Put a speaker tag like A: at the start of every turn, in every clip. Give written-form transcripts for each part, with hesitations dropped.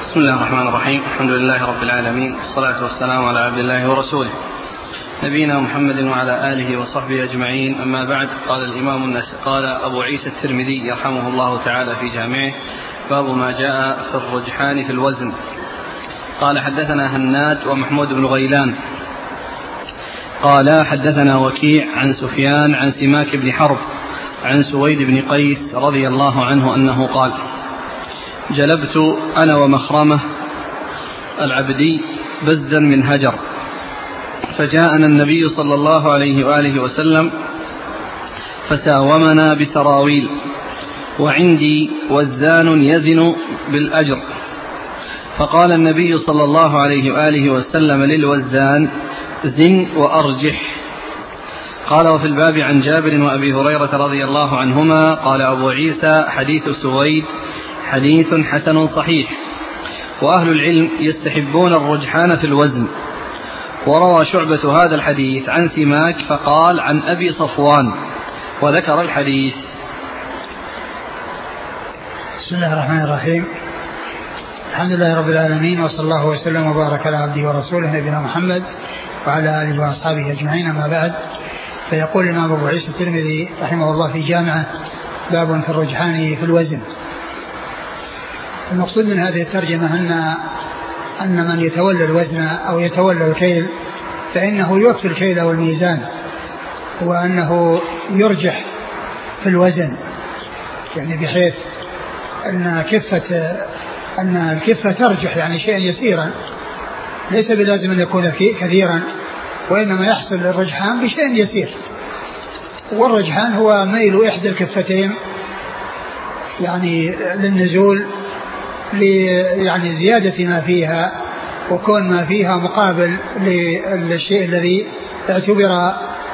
A: بسم الله الرحمن الرحيم. الحمد لله رب العالمين، والصلاة والسلام على عبد الله ورسوله نبينا محمد وعلى آله وصحبه أجمعين. أما بعد، قال أبو عيسى الترمذي يرحمه الله تعالى في جامعه: باب ما جاء في الرجحان في الوزن. قال: حدثنا هناد ومحمود بن غيلان قال: حدثنا وكيع عن سفيان عن سماك بن حرب عن سويد بن قيس رضي الله عنه أنه قال: جلبت أنا ومخرمة العبدي بزا من هجر، فجاءنا النبي صلى الله عليه وآله وسلم فساومنا بسراويل، وعندي وزان يزن بالأجر، فقال النبي صلى الله عليه وآله وسلم للوزان: زن وأرجح. قال: وفي الباب عن جابر وأبي هريرة رضي الله عنهما. قال أبو عيسى: حديث سويد حديث حسن صحيح، وأهل العلم يستحبون الرجحان في الوزن. وروى شعبة هذا الحديث عن سماك فقال: عن أبي صفوان، وذكر الحديث.
B: بسم الله الرحمن الرحيم. الحمد لله رب العالمين، وصلى الله وسلم وبارك على عبده ورسوله نبينا محمد وعلى آله وأصحابه أجمعين. أما بعد، فيقول الإمام أبو عيسى الترمذي رحمه الله في جامعه: باب في الرجحان في الوزن. المقصود من هذه الترجمة أن من يتولى الوزن أو يتولى الكيل فإنه يوفي الكيل والميزان، وأنه يرجح في الوزن، يعني بحيث أن الكفة ترجح، يعني شيئا يسيرا، ليس بلازم أن يكون كثيرا، وإنما يحصل الرجحان بشيء يسير. والرجحان هو ميل إحدى الكفتين يعني للنزول، يعني زيادة ما فيها، وكون ما فيها مقابل للشيء الذي اعتبر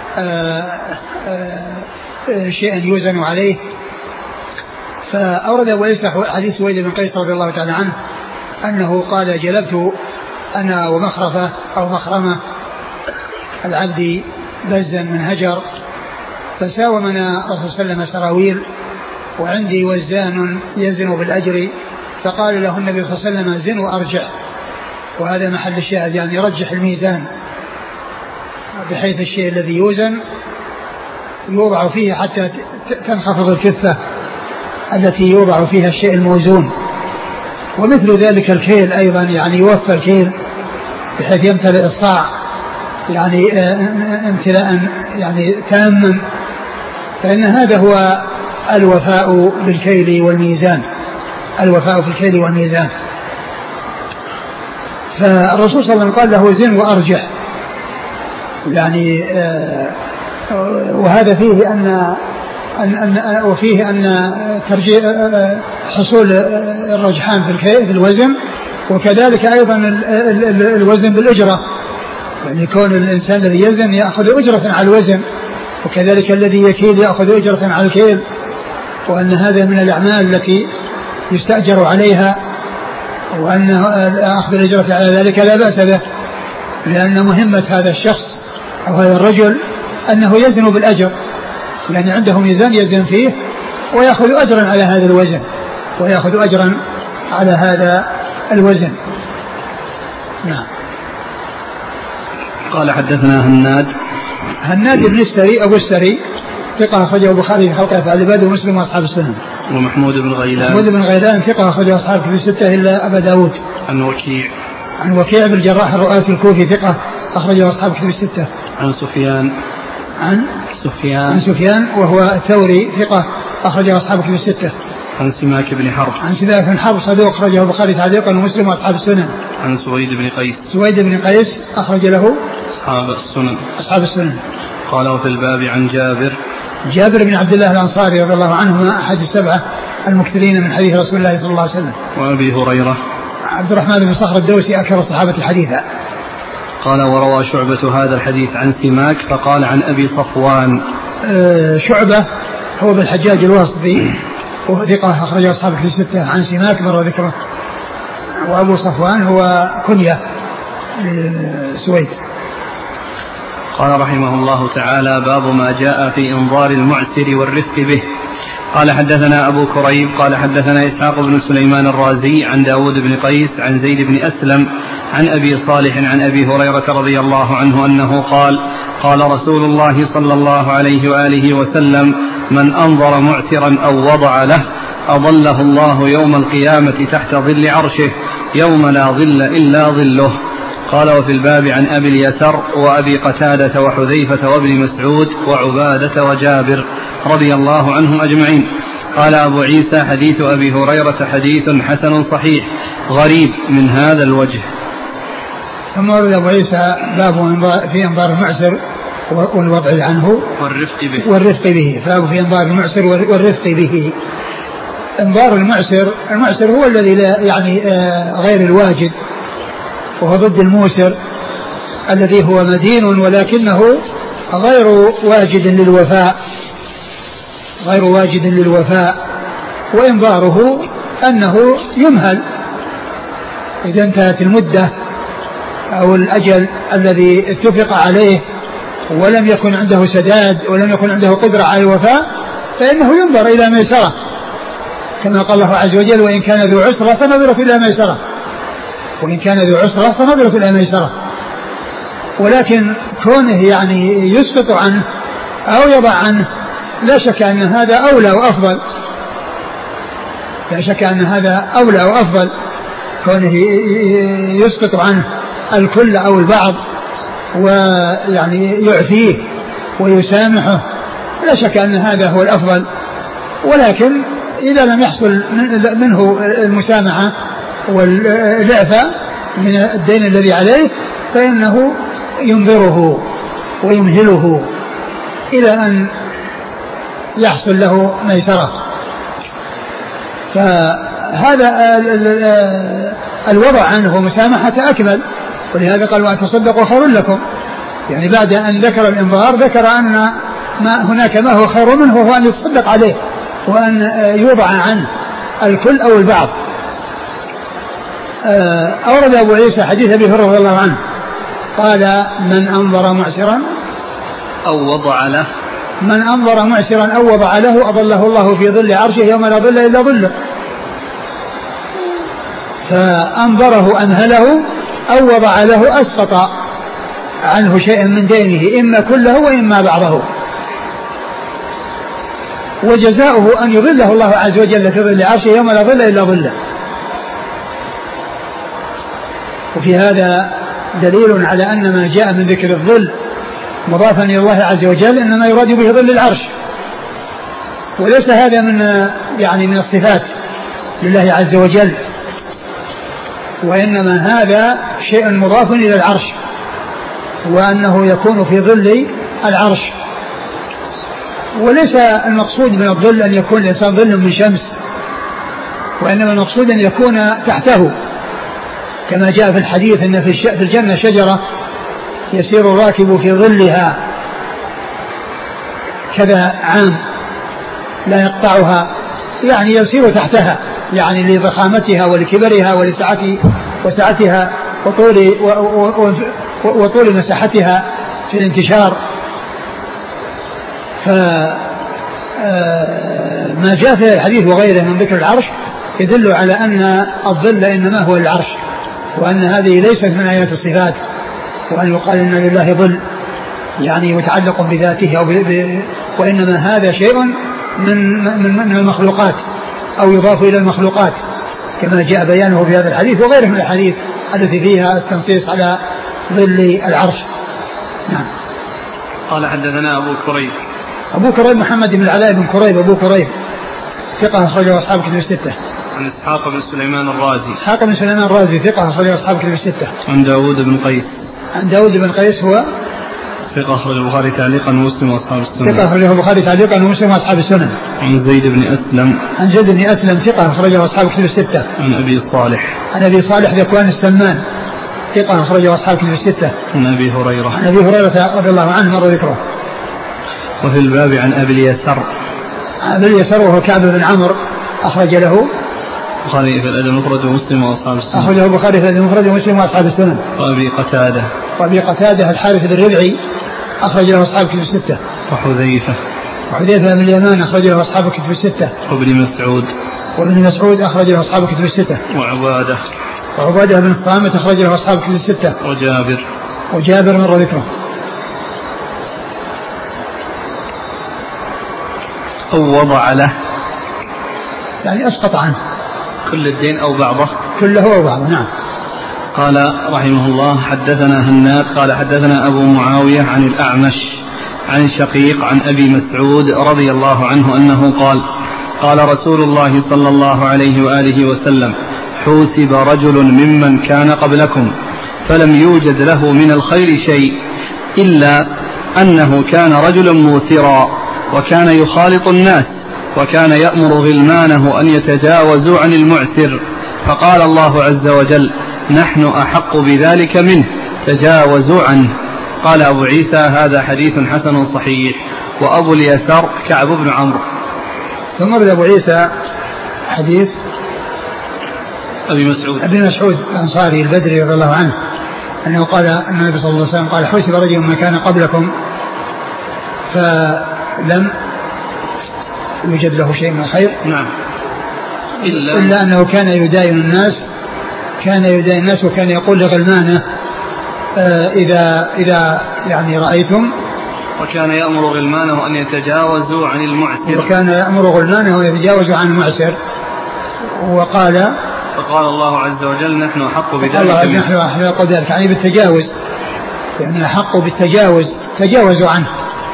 B: شيئا يوزن عليه. فأورد وليس حديث سويد بن قيس رضي الله تعالى عنه أنه قال: جلبت أنا ومخرفة أو مخرمة العبد بزا من هجر، فساومنا رسول صلى الله عليه وسلم سراويل، وعندي وزان يزن بالأجر، فقال له النبي صلى الله عليه وسلم: زن وأرجع. وهذا محل الشاهد، يعني يرجح الميزان بحيث الشيء الذي يوزن يوضع فيه حتى تنخفض الكفة التي يوضع فيها الشيء الموزون. ومثل ذلك الكيل أيضا، يعني يوفى الكيل بحيث يمتلئ الصاع يعني امتلاء يعني تاما، فإن هذا هو الوفاء بالكيل والميزان، الوفاء في الكيل والميزان. فالرسول صلى الله عليه وسلم قال له: زن وأرجح، يعني وهذا فيه أن ترجيح حصول الرجحان في الوزن، وكذلك أيضا الوزن بالأجرة، يعني كون الإنسان الذي يزن يأخذ أجرة على الوزن، وكذلك الذي يكيل يأخذ أجرة على الكيل، وأن هذا من الأعمال التي يستأجر عليها، وأن أخذ الأجرة على ذلك لا بأس به، لأن مهمة هذا الشخص أو هذا الرجل أنه يزن بالأجر، يعني عنده ميزان يزن فيه ويأخذ أجرا على هذا الوزن، ويأخذ أجرا على هذا الوزن. نعم.
A: قال: حدثنا
B: هناد بن السري أبو السري ثقة أخرجه البخاري في خلق أفعال العباد ومسلم وأصحاب السنن.
A: ومحمود بن
B: غيلان ثقة أخرجه أصحاب كتب الستة إلا أبا داود.
A: عن
B: وكيع بن الجراح الرؤاسي الكوفي ثقة أخرجه أصحاب كتب الستة.
A: عن سفيان
B: وهو الثوري ثقة أخرجه أصحاب كتب الستة.
A: عن سماك بن حرب
B: صدوق أخرجه البخاري تعليقا ومسلم وأصحاب السنن.
A: عن
B: سويد بن قيس أخرج له أصحاب السنن.
A: قال: وفي الباب عن
B: جابر بن عبد الله الأنصاري رضي الله عنهما أحد السبعة المكثرين من حديث رسول الله صلى الله عليه وسلم.
A: وأبي هريرة
B: عبد الرحمن بن صخر الدوسي أكثر الصحابة حديثا.
A: قال: وروى شعبة هذا الحديث عن سماك فقال: عن أبي صفوان.
B: شعبة هو بالحجاج الواسطي وهو ثقة أخرج أصحاب في الستة. عن سماك مر ذكره. وأبو صفوان هو كنية سويد.
A: قال رحمه الله تعالى: باب ما جاء في إنظار المعسر والرفق به. قال حدثنا أبو كريب قال حدثنا إسحاق بن سليمان الرازي عن داود بن قيس عن زيد بن أسلم عن أبي صالح عن أبي هريرة رضي الله عنه أنه قال قال رسول الله صلى الله عليه وآله وسلم من أنظر معترا أو وضع له أظله الله يوم القيامة تحت ظل عرشه يوم لا ظل إلا ظله. قال وفي الباب عن أبي اليسر وأبي قتادة وحذيفة وابن مسعود وعبادة وجابر رضي الله عنهم أجمعين. قال أبو عيسى حديث أبي هريرة حديث حسن صحيح غريب من هذا الوجه.
B: ثم ورد أبو عيسى باب في إنظار المعسر والوضع عنه والرفق به باب في إنظار المعسر والرفق به. إنظار المعسر هو الذي لا يعني غير الواجد، وهو ضد الموسر الذي هو مدين ولكنه غير واجد للوفاء وإنظاره أنه يمهل إذا انتهت المدة أو الأجل الذي اتفق عليه ولم يكن عنده سداد ولم يكن عنده قدرة على الوفاء فإنه ينظر إلى ميسرة، كما قال الله عز وجل وإن كان ذو عسرة فنظرة إلى ميسرة. ولكن كونه يعني يسقط عنه أو يضع عنه لا شك أن هذا أولى وأفضل، كونه يسقط عنه الكل أو البعض ويعني يعفيه ويسامحه لا شك أن هذا هو الأفضل. ولكن إذا لم يحصل منه المسامحة والإعفاء من الدين الذي عليه فإنه ينظره ويمهله إلى أن يحصل له ميسرة. فهذا الوضع عنه مسامحة أكمل، ولهذا قال وأن تصدقوا خير لكم، يعني بعد أن ذكر الإنظار ذكر أن هناك ما هو خير منه هو أن يتصدق عليه وأن يوضع عنه الكل أو البعض. أورد أبو عيسى حديث أبي هريرة رضي الله عنه قال من أنظر معسرا
A: أو وضع له
B: أظله الله في ظل عرشه يوم لا ظل إلا ظله. فأنظره أمهله أو وضع له أسقط عنه شيئا من دينه إما كله وإما بعضه، وجزاؤه أن يظله الله عز وجل في ظل عرشه يوم لا ظل إلا ظله. وفي هذا دليل على أن ما جاء من ذكر الظل مضافا إلى الله عز وجل إنما يراد به ظل العرش، وليس هذا من الصفات لله عز وجل، وإنما هذا شيء مضاف إلى العرش، وأنه يكون في ظل العرش. وليس المقصود من الظل أن يكون الإنسان ظل من شمس، وإنما المقصود أن يكون تحته، كما جاء في الحديث أن في الجنة شجرة يسير الراكب في ظلها كذا عام لا يقطعها، يعني يسير تحتها، يعني لضخامتها ولكبرها وسعتها وطول مساحتها في الانتشار. فما جاء في الحديث وغيره من ذكر العرش يدل على أن الظل إنما هو العرش، وأن هذه ليست من آيات الصفات، وأن يقال إن لله ظل يعني متعلق بذاته وإنما هذا شيء من المخلوقات أو يضاف إلى المخلوقات، كما جاء بيانه في هذا الحديث وغيره من الحديث التي فيها التنصيص على ظل العرش. نعم.
A: قال حدثنا
B: أبو كريب محمد بن العلاء بن كريب أبو كريب ثقة أخرجه أصحاب كتب الستة.
A: عن إسحاق بن سليمان الرازي ثقة أخرجه أصحاب كتب الستة. عن داود بن قيس هو ثقة أخرجه البخاري تعليقا ومسلم وأصحاب السنن. ثقة أخرجه البخاري تعليقا ومسلم وأصحاب السنن. عن زيد بن أسلم ثقة أخرجه أصحاب كتب الستة. عن أبي صالح ذكوان السمان ثقة أخرجه أصحاب كتب الستة. عن أبي هريرة
B: رضي الله عنه مر ذكره.
A: وفي الباب عن أبي اليسر
B: وهو كعب بن عمرو أخرج له
A: البخاري في الأدب المفرد ومسلم وأصحاب السنن.
B: أخرجه البخاري في الأدب المفرد ومسلم وأصحاب السنن. وأبي قتادة الحارث بن الربعي أخرج له أصحاب كتب الستة. وحذيفة بن اليمان أخرج له أصحاب الكتب الستة. وابن مسعود أخرج له أصحاب الكتب الستة. وعبادة بن الصامت أخرج له أصحاب الكتب الستة. وجابر مر ذكره.
A: أو وضع له
B: يعني أسقط عنه
A: كل الدين أو بعضه.
B: كله أو بعضه. نعم.
A: قال رحمه الله حدثنا هناد قال حدثنا أبو معاوية عن الأعمش عن شقيق عن أبي مسعود رضي الله عنه أنه قال قال رسول الله صلى الله عليه وآله وسلم حوسب رجل ممن كان قبلكم فلم يوجد له من الخير شيء إلا أنه كان رجلا موسرا وكان يخالط الناس وكان يأمر غلمانه أن يتجاوزوا عن المعسر فقال الله عز وجل نحن أحق بذلك منه تجاوزوا عنه. قال أبو عيسى هذا حديث حسن صحيح. وأبو اليسار كعب بن عمرو.
B: ثم ورد أبو عيسى حديث
A: أبي
B: مسعود الأنصاري البدري رضي الله عنه أنه قال أن النبي صلى الله عليه وسلم قال حوسب رجل من كان قبلكم فلم يوجد له شيء من الخير.
A: نعم.
B: إلا أنه كان يداين الناس وكان يقول لغلمانه إذا يعني رأيتم.
A: وكان يأمر غلمانه أن يتجاوزوا عن المعسر. فقال الله عز وجل نحن أحق بذلك.
B: يعني بالتجاوز يعني أحق بالتجاوز تجاوزوا عنه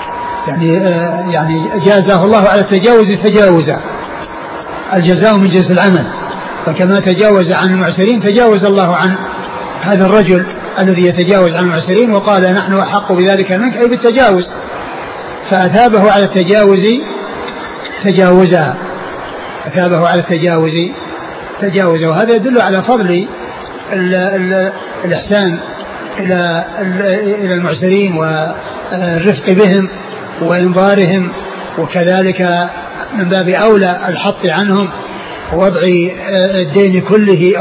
B: يعني جازاه الله على التجاوز تجاوزا الجزاء من جنس العمل فكما تجاوز عن المعسرين تجاوز الله عن هذا الرجل الذي يتجاوز عن المعسرين وقال نحن أحق بذلك منك أي بالتجاوز فأثابه على التجاوز تجاوزا وهذا يدل على فضل الإحسان إلى المعسرين والرفق بهم وإنظارهم وكذلك من باب أولى الحط عنهم ووضع الدين كله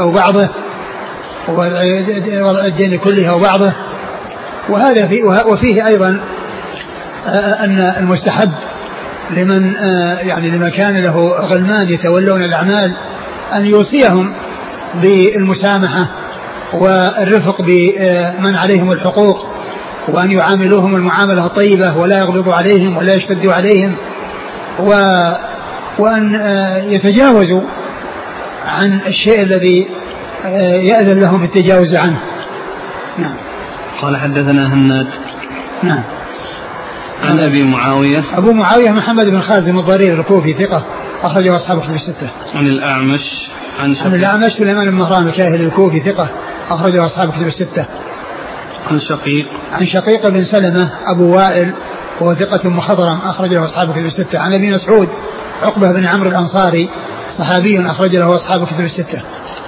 B: أو بعضه وهذا وفيه أيضا أن المستحب لمن كان له غلمان يتولون الأعمال أن يوصيهم بالمسامحة والرفق بمن عليهم الحقوق وأن يعاملوهم المعاملة الطيبة ولا يغلظوا عليهم ولا يشتدوا عليهم وأن يتجاوزوا عن الشيء الذي يأذن لهم في التجاوز عنه. نعم.
A: قال حدثنا هناد.
B: نعم.
A: عن أبي معاوية.
B: أبو معاوية محمد بن خازم الضرير الكوفي ثقة أخرجه أصحاب الكتب الستة.
A: عن الأعمش
B: سليمان بن مهران الكاهلي الكوفي ثقة أخرجه أصحاب الكتب الستة.
A: عن
B: شقيق بن سلمة أبو وائل وهو ثقة مخضرم أخرجه أصحاب الكتب الستة. عن أبي مسعود عقبة بن عمرو الأنصاري صحابي أخرج له أصحاب الكتب الستة.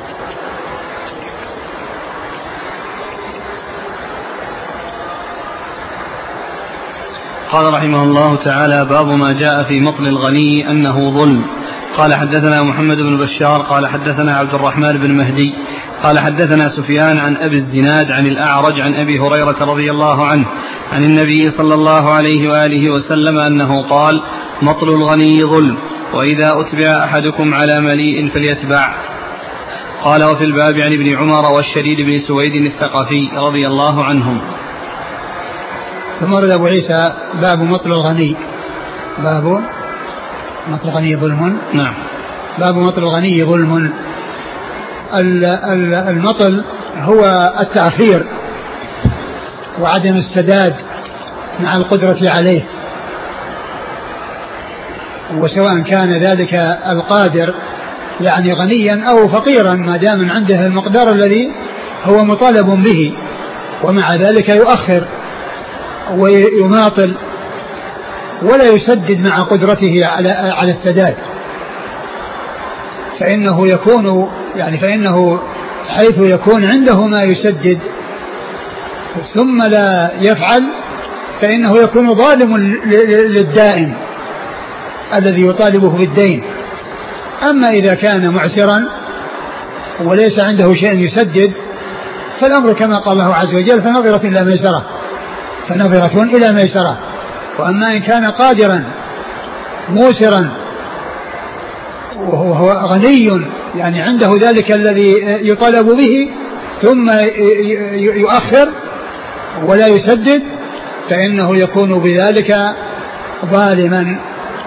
A: قال رحمه الله تعالى باب ما جاء في مطل الغني أنه ظلم. قال حدثنا محمد بن بشار قال حدثنا عبد الرحمن بن مهدي قال حدثنا سفيان عن أبي الزناد عن الأعرج عن أبي هريرة رضي الله عنه عن النبي صلى الله عليه وآله وسلم أنه قال مطل الغني ظلم وإذا أتبع أحدكم على مليء فليتبع. قال وفي الباب عن ابن عمر والشديد بن سويد الثقفي رضي الله عنهم.
B: ثم ورد أبو عيسى باب مطل الغني. باب مطل الغني ظلم.
A: نعم.
B: باب مطل الغني ظلم. المطل هو التأخير وعدم السداد مع القدرة عليه وسواء كان ذلك القادر يعني غنيا أو فقيرا ما دام عنده المقدار الذي هو مطالب به ومع ذلك يؤخر ويماطل ولا يسدد مع قدرته على السداد فإنه حيث يكون عنده ما يسدد ثم لا يفعل فإنه يكون ظالم للدائن الذي يطالبه بالدين. أما إذا كان معسرا وليس عنده شيء يسدد فالأمر كما قال الله عز وجل فنظرة إلى ميسرة. وأما إن كان قادرا موسرا وهو غني يعني عنده ذلك الذي يطالب به ثم يؤخر ولا يسدد فإنه يكون بذلك ظالما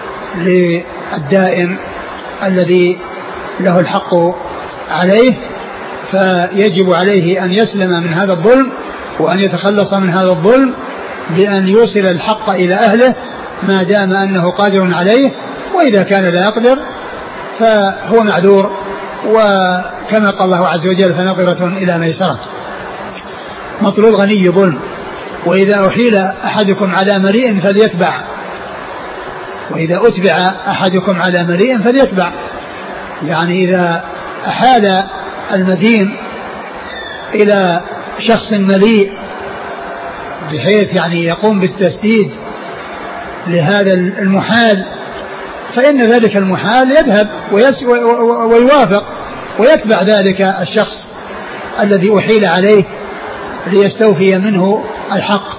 B: للدائن الذي له الحق عليه، فيجب عليه أن يسلم من هذا الظلم وأن يتخلص من هذا الظلم بأن يوصل الحق إلى أهله ما دام أنه قادر عليه، وإذا كان لا يقدر فهو معذور، وكما قال الله عز وجل فنظرة إلى ميسرة. مطلوب غني ظلم. وإذا أحيل أحدكم على مليء فليتبع، وإذا أتبع أحدكم على مليء فليتبع، يعني إذا أحال المدين إلى شخص مليء بحيث يعني يقوم بالتسديد لهذا المحال فإن ذلك المحال يذهب ويوافق ويتبع ذلك الشخص الذي أحيل عليه ليستوفي منه الحق.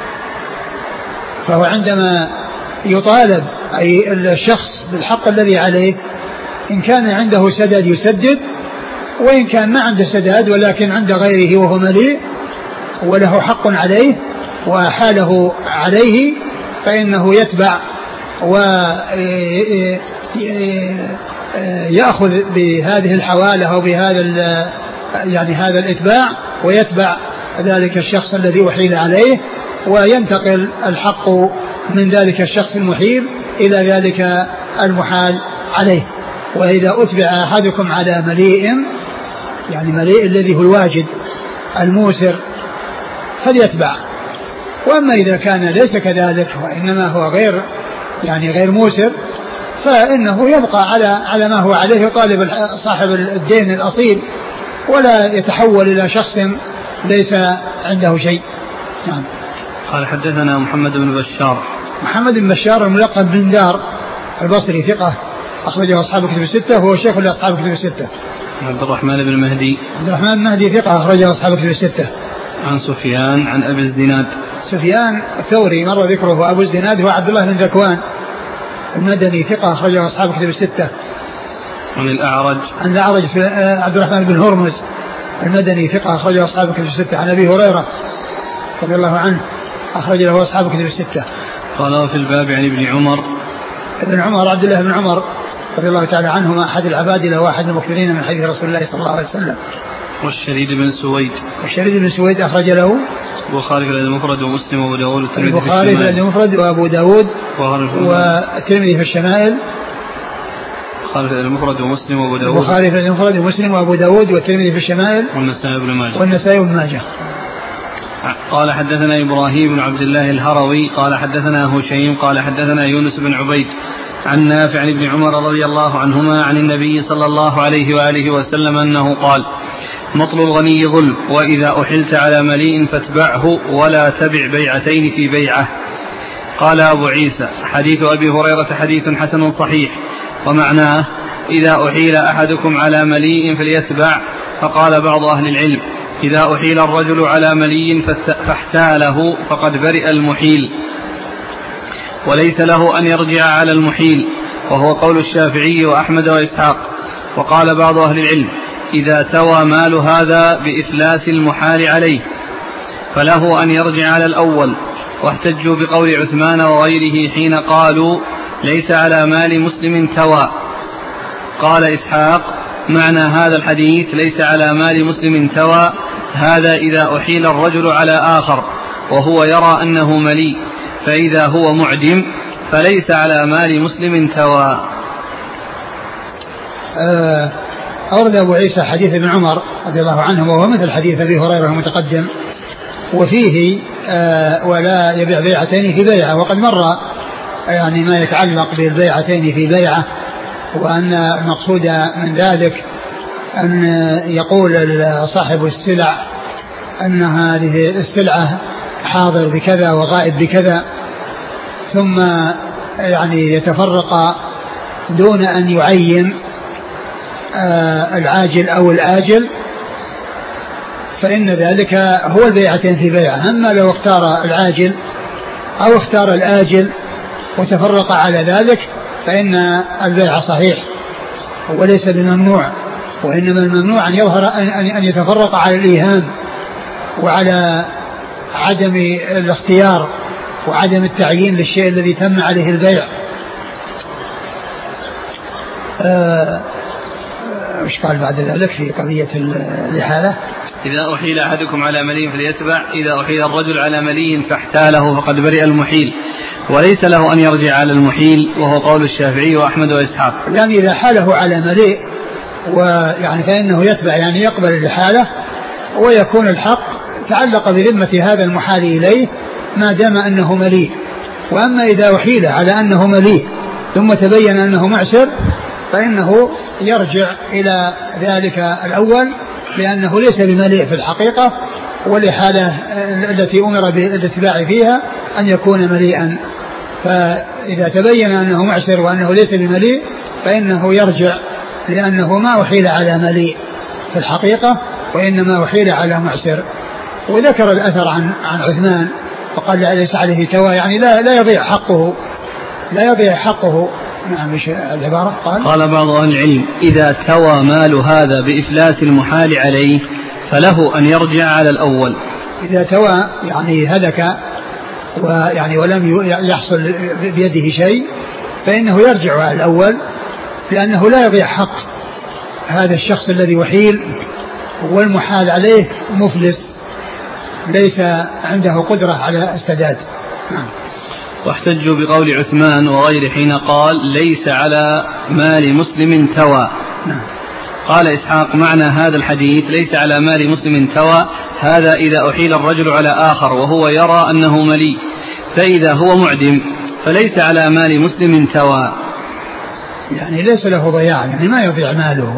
B: فهو عندما يطالب أي الشخص بالحق الذي عليه إن كان عنده سداد يسدد، وإن كان ما عنده سداد ولكن عند غيره وهو مليء وله حق عليه وحاله عليه فإنه يتبع ويأخذ بهذه الحوالة أو بهذا يعني هذا الإتباع ويتبع ذلك الشخص الذي أحيل عليه، وينتقل الحق من ذلك الشخص المحيل إلى ذلك المحال عليه. وإذا أتبع أحدكم على مليء يعني مليء الذي هو الواجد الموسر فليتبع. وأما إذا كان ليس كذلك وإنما هو غير موسر فإنه يبقى على ما هو عليه طالب صاحب الدين الأصيل ولا يتحول إلى شخص ليس عنده شيء. نعم.
A: قال حدثنا محمد بن بشار.
B: محمد بن بشار الملقب بن دار البصري ثقة أخرجه أصحاب الكتب الستة وهو شيخ لأصحاب الكتب الستة.
A: عبد الرحمن بن مهدي.
B: عبد الرحمن بن مهدي ثقة أخرجه أصحاب الكتب الستة.
A: عن سفيان عن أبي الزناد.
B: سفيان الثوري مر ذكره، وأبو الزناد هو عبد الله بن ذكوان المدني ثقة أخرجه أصحاب الكتب الستة.
A: عن الأعرج.
B: عن الأعرج عبد الرحمن بن هرمز المدني ثقة أخرجه أصحاب الكتب الستة. عن أبي هريرة رضي الله عنه أخرج له أصحاب الكتب الستة.
A: قال في الباب عن ابن عمر.
B: ابن عمر عبد الله بن عمر رضي الله تعالى عنهما أحد العبادلة وأحد المكثرين من حديث رسول الله صلى الله عليه وسلم.
A: والشريد بن سويد.
B: والشريد بن سويد أخرج له
A: البخاري في المفرد ومسلم وأبو داود والترمذي في
B: الشمائل. البخاري في المفرد وأبو داود والترمذي في الشمائل.
A: البخاري في المفرد ومسلم وأبو داود.
B: البخاري في المفرد ومسلم وأبو داود والترمذي في الشمائل.
A: والنسائي بن ماجه.
B: والنسائي بن ماجه.
A: قال حدثنا إبراهيم بن عبد الله الهروي قال حدثنا هشيم قال حدثنا يونس بن عبيد عن نافع عن ابن عمر رضي الله عنهما عن النبي صلى الله عليه وآله وسلم أنه قال: مطل الغني ظلم، وإذا أحلت على مليء فاتبعه ولا تبع بيعتين في بيعة. قال أبو عيسى: حديث أبي هريرة حديث حسن صحيح، ومعناه إذا أحيل أحدكم على مليء فليتبع. فقال بعض أهل العلم: إذا أحيل الرجل على مليء فاحتاله فقد برئ المحيل، وليس له أن يرجع على المحيل، وهو قول الشافعي وأحمد وإسحاق. وقال بعض أهل العلم: إذا توى مال هذا بإفلاس المحال عليه فله أن يرجع على الأول. واحتجوا بقول عثمان وغيره حين قالوا: ليس على مال مسلم توى. قال إسحاق: معنى هذا الحديث ليس على مال مسلم توى هذا إذا أحيل الرجل على آخر وهو يرى أنه مليء، فإذا هو معدم فليس على مال مسلم توى.
B: أورد أبو عيسى حديث ابن عمر رضي الله عنه وهو مثل حديث أبي هريرة المتقدم، وفيه ولا يبيع بيعتين في بيعة. وقد مر يعني ما يتعلق بالبيعتين في بيعة، وأن المقصود من ذلك أن يقول صاحب السلع أن هذه السلعة حاضر بكذا وغائب بكذا، ثم يعني يتفرق دون أن يعين العاجل أو الآجل، فإن ذلك هو البيعتين في بيعة. أما لو اختار العاجل أو اختار الآجل وتفرق على ذلك فإن البيع صحيح وليس بممنوع، وإنما الممنوع أن يظهر أن يتفرق على الإيهام وعلى عدم الاختيار وعدم التعيين للشيء الذي تم عليه البيع. وش قال بعد ذلك في قضية الإحالة؟
A: إذا أحيل أحدكم على ملي فليتبع، إذا أحيل الرجل على ملي فاحتاله فقد برئ المحيل، وليس له أن يرجع على المحيل، وهو قول الشافعي وأحمد وإسحاق.
B: يعني إذا حاله على ملي ويعني فإنه يتبع، يعني يقبل الإحالة ويكون الحق تعلق بذمة هذا المحال إليه ما دام أنه ملي. وأما إذا أحيل على أنه ملي ثم تبين أنه معسر فإنه يرجع إلى ذلك الأول، لأنه ليس بمليء في الحقيقة، والإحالة التي أمر بالاتباع فيها أن يكون مليئا. فإذا تبين أنه معسر وأنه ليس بمليء فإنه يرجع، لأنه ما أحيل على مليء في الحقيقة وإنما أحيل على معسر. وذكر الأثر عن عثمان وقال ليس عليه توى، يعني لا يضيع حقه، لا يضيع حقه. نعم مش العبارة.
A: قال بعض أهل العلم إذا توى مال هذا بإفلاس المحال عليه فله أن يرجع على الأول.
B: إذا توى يعني هلك ويعني ولم يحصل بيده شيء فإنه يرجع على الأول، لأنه لا يضيع حق هذا الشخص الذي وحيل والمحال عليه مفلس ليس عنده قدرة على السداد.
A: واحتجوا بقول عثمان وغيره حين قال ليس على مال مسلم توى. قال إسحاق معنى هذا الحديث ليس على مال مسلم توى هذا إذا أحيل الرجل على آخر وهو يرى أنه ملي، فإذا هو معدم فليس على مال مسلم توى،
B: يعني ليس له ضياع، يعني ما يضيع ماله.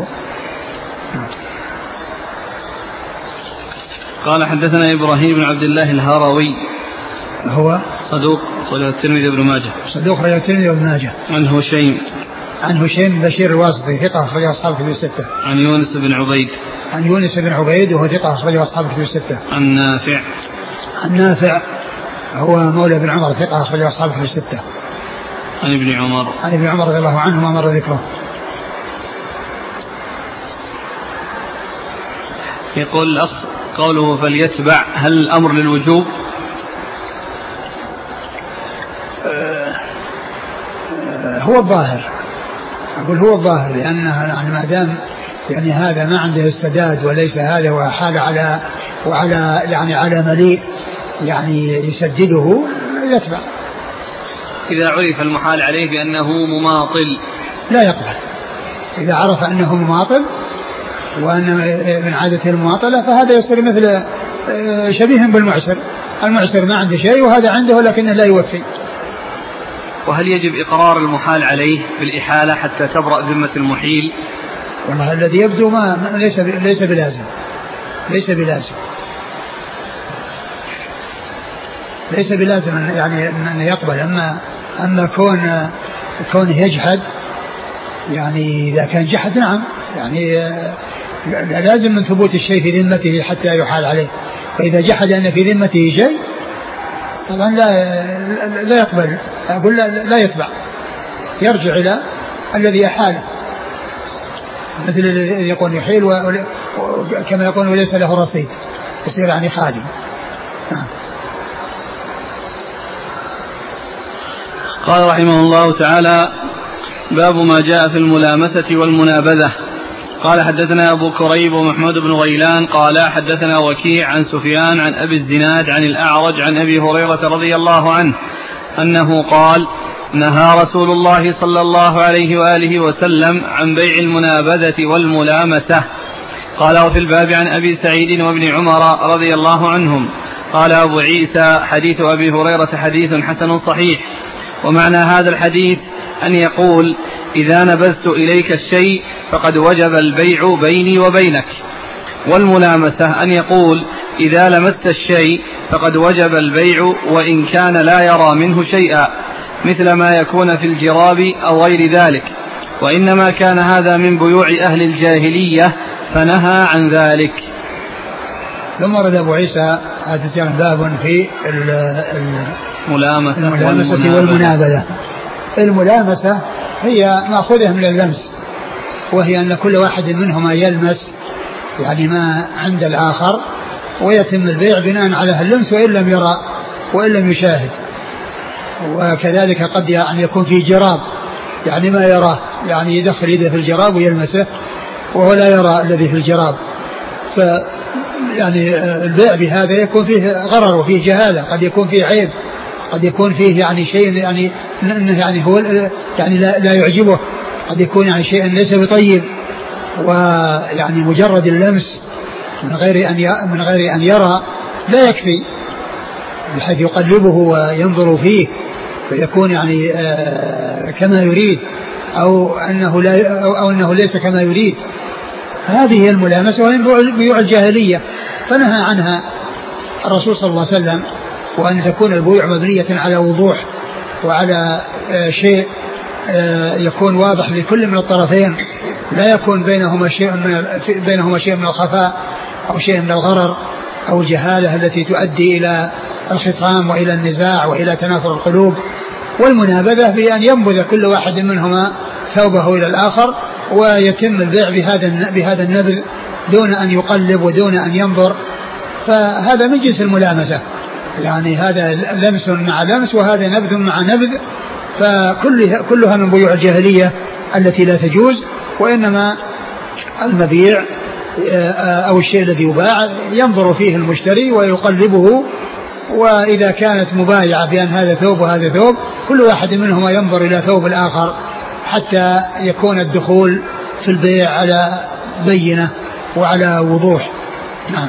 A: قال حدثنا إبراهيم بن عبد الله الهروي
B: هو
A: صدوق أخرجه الترمذي وابن ماجه.
B: صدوق أخرجه الترمذي وابن ماجه.
A: عن هشيم
B: بن بشير الواسطي ثقة أخرجه أصحاب الكتب الستة.
A: عن يونس بن عبيد
B: وهو ثقة أخرجه أصحاب الكتب الستة.
A: عن نافع
B: هو مولى بن عمر ثقة أخرجه أصحاب الكتب الستة.
A: عن ابن عمر
B: رضي الله عنه ما مر ذكره.
A: يقول الأخ قوله فليتبع هل الأمر للوجوب؟
B: هو الظاهر، أقول هو الظاهر، لأنه يعني ما دام يعني هذا ما عنده السداد وليس هذا وحال وعلى يعني على مليء يعني يسدده يتبع.
A: إذا عرف المحال عليه بأنه مماطل
B: لا يقبل. إذا عرف أنه مماطل وأن من عادة المماطلة فهذا يصير مثل شبيه بالمعسر. المعسر ما عنده شيء وهذا عنده لكنه لا يوفي.
A: وهل يجب إقرار المحال عليه بالإحالة حتى تبرأ ذمة المحيل؟
B: والله الذي يبدو ليس بلازم. ليس بلازم يعني أن يقبل. أما كونه يجحد، يعني إذا كان جحد نعم يعني لازم من ثبوت الشيء في ذمته حتى يحال عليه. فإذا جحد أن في ذمته شيء طبعا لا يقبل، أقول لا يتبع، يرجع إلى الذي أحاله، مثل الذي يقول يحيل كما يقول وليس له رصيد، يصير يعني خالي.
A: قال رحمه الله تعالى باب ما جاء في الملامسة والمنابذة. قال حدثنا أبو كريب ومحمود بن غيلان قال حدثنا وكيع عن سفيان عن أبي الزناد عن الأعرج عن أبي هريرة رضي الله عنه أنه قال نهى رسول الله صلى الله عليه وآله وسلم عن بيع المنابذة والملامسة. قال وفي الباب عن أبي سعيد وابن عمر رضي الله عنهم. قال أبو عيسى حديث أبي هريرة حديث حسن صحيح. ومعنى هذا الحديث أن يقول إذا نبذت إليك الشيء فقد وجب البيع بيني وبينك، والملامسة أن يقول إذا لمست الشيء فقد وجب البيع وإن كان لا يرى منه شيئا، مثل ما يكون في الجراب أو غير ذلك، وإنما كان هذا من بيوع أهل الجاهلية فنهى عن ذلك.
B: ثم ورد أبو عيسى هذا باب في الملامسة والمنابذة. الملامسة هي مأخوذة من اللمس، وهي أن كل واحد منهما يلمس يعني ما عند الآخر، ويتم البيع بناء على اللمس وإن لم يرى وإن لم يشاهد. وكذلك قد يعني يكون في جراب، يعني ما يراه، يعني يدخل يده في الجراب ويلمسه وهو لا يرى الذي في الجراب. يعني البيع بهذا يكون فيه غرر وفيه جهالة، قد يكون فيه عيب، قد يكون فيه يعني شيء يعني هو يعني لا يعجبه، قد يكون يعني شيء ليس بطيب. ويعني مجرد اللمس من غير أن يرى لا يكفي، بحيث يقلبه وينظر فيه فيكون يعني كما يريد أو أنه ليس كما يريد. هذه هي الملامسة، وهي بيوع الجاهلية فنهى عنها الرسول صلى الله عليه وسلم، وأن تكون البيوع مبنية على وضوح وعلى شيء يكون واضح لكل من الطرفين، لا يكون بينهما شيء من الخفاء أو شيء من الغرر أو الجهالة التي تؤدي إلى الخصام وإلى النزاع وإلى تنافر القلوب. والمنابذة بأن ينبذ كل واحد منهما ثوبه إلى الآخر ويتم البيع بهذا النبذ دون أن يقلب ودون أن ينظر، فهذا من جنس الملامسة، يعني هذا لمس مع لمس وهذا نبذ مع نبذ، فكلها من بيوع الجاهلية التي لا تجوز. وإنما المبيع أو الشيء الذي يباع ينظر فيه المشتري ويقلبه، وإذا كانت مبايعة بأن هذا ثوب وهذا ثوب كل واحد منهما ينظر إلى ثوب الآخر حتى يكون الدخول في البيع على بينة وعلى وضوح. نعم.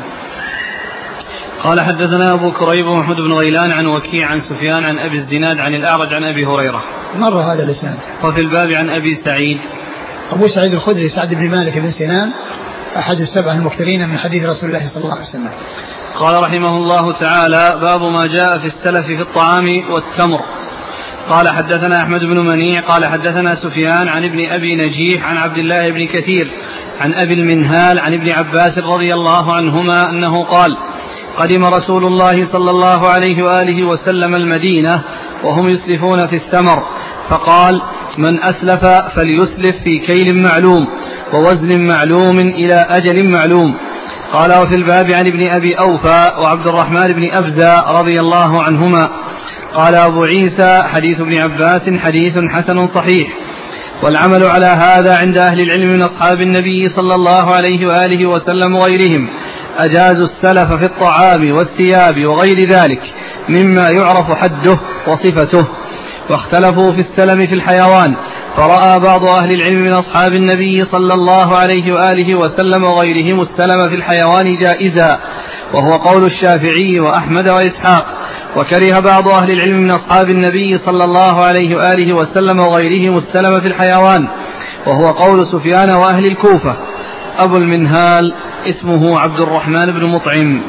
A: قال حدثنا أبو كريب ومحمد بن غيلان عن وكيع عن سفيان عن أبي الزناد عن الأعرج عن أبي هريرة
B: مر هذا الإسناد.
A: وفي الباب عن أبي سعيد
B: أبو سعيد الخدري سعد بن مالك بن سنان أحد السبع المكثرين من حديث رسول الله صلى الله عليه وسلم.
A: قال رحمه الله تعالى: باب ما جاء في السلف في الطعام والتمر. قال حدثنا أحمد بن منيع قال حدثنا سفيان عن ابن أبي نجيح عن عبد الله بن كثير عن أبي المنهال عن ابن عباس رضي الله عنهما أنه قال: قدم رسول الله صلى الله عليه وآله وسلم المدينة وهم يسلفون في الثمر، فقال: من أسلف فليسلف في كيل معلوم ووزن معلوم إلى أجل معلوم. قال: وفي الباب عن ابن أبي أوفى وعبد الرحمن بن أبزة رضي الله عنهما. قال أبو عيسى: حديث ابن عباس حديث حسن صحيح، والعمل على هذا عند أهل العلم من أصحاب النبي صلى الله عليه وآله وسلم وغيرهم أجازوا السلف في الطعام والثياب وغير ذلك مما يعرف حده وصفته، واختلفوا في السلم في الحيوان، فرأى بعض أهل العلم من أصحاب النبي صلى الله عليه وآله وسلم وغيرهم السلم في الحيوان جائزا، وهو قول الشافعي وأحمد وإسحاق. وكره بعض أهل العلم من أصحاب النبي صلى الله عليه وآله وسلم وغيرهم السلم في الحيوان، وهو قول سفيان وأهل الكوفة. أبو المنهال اسمه عبد الرحمن بن مطعم.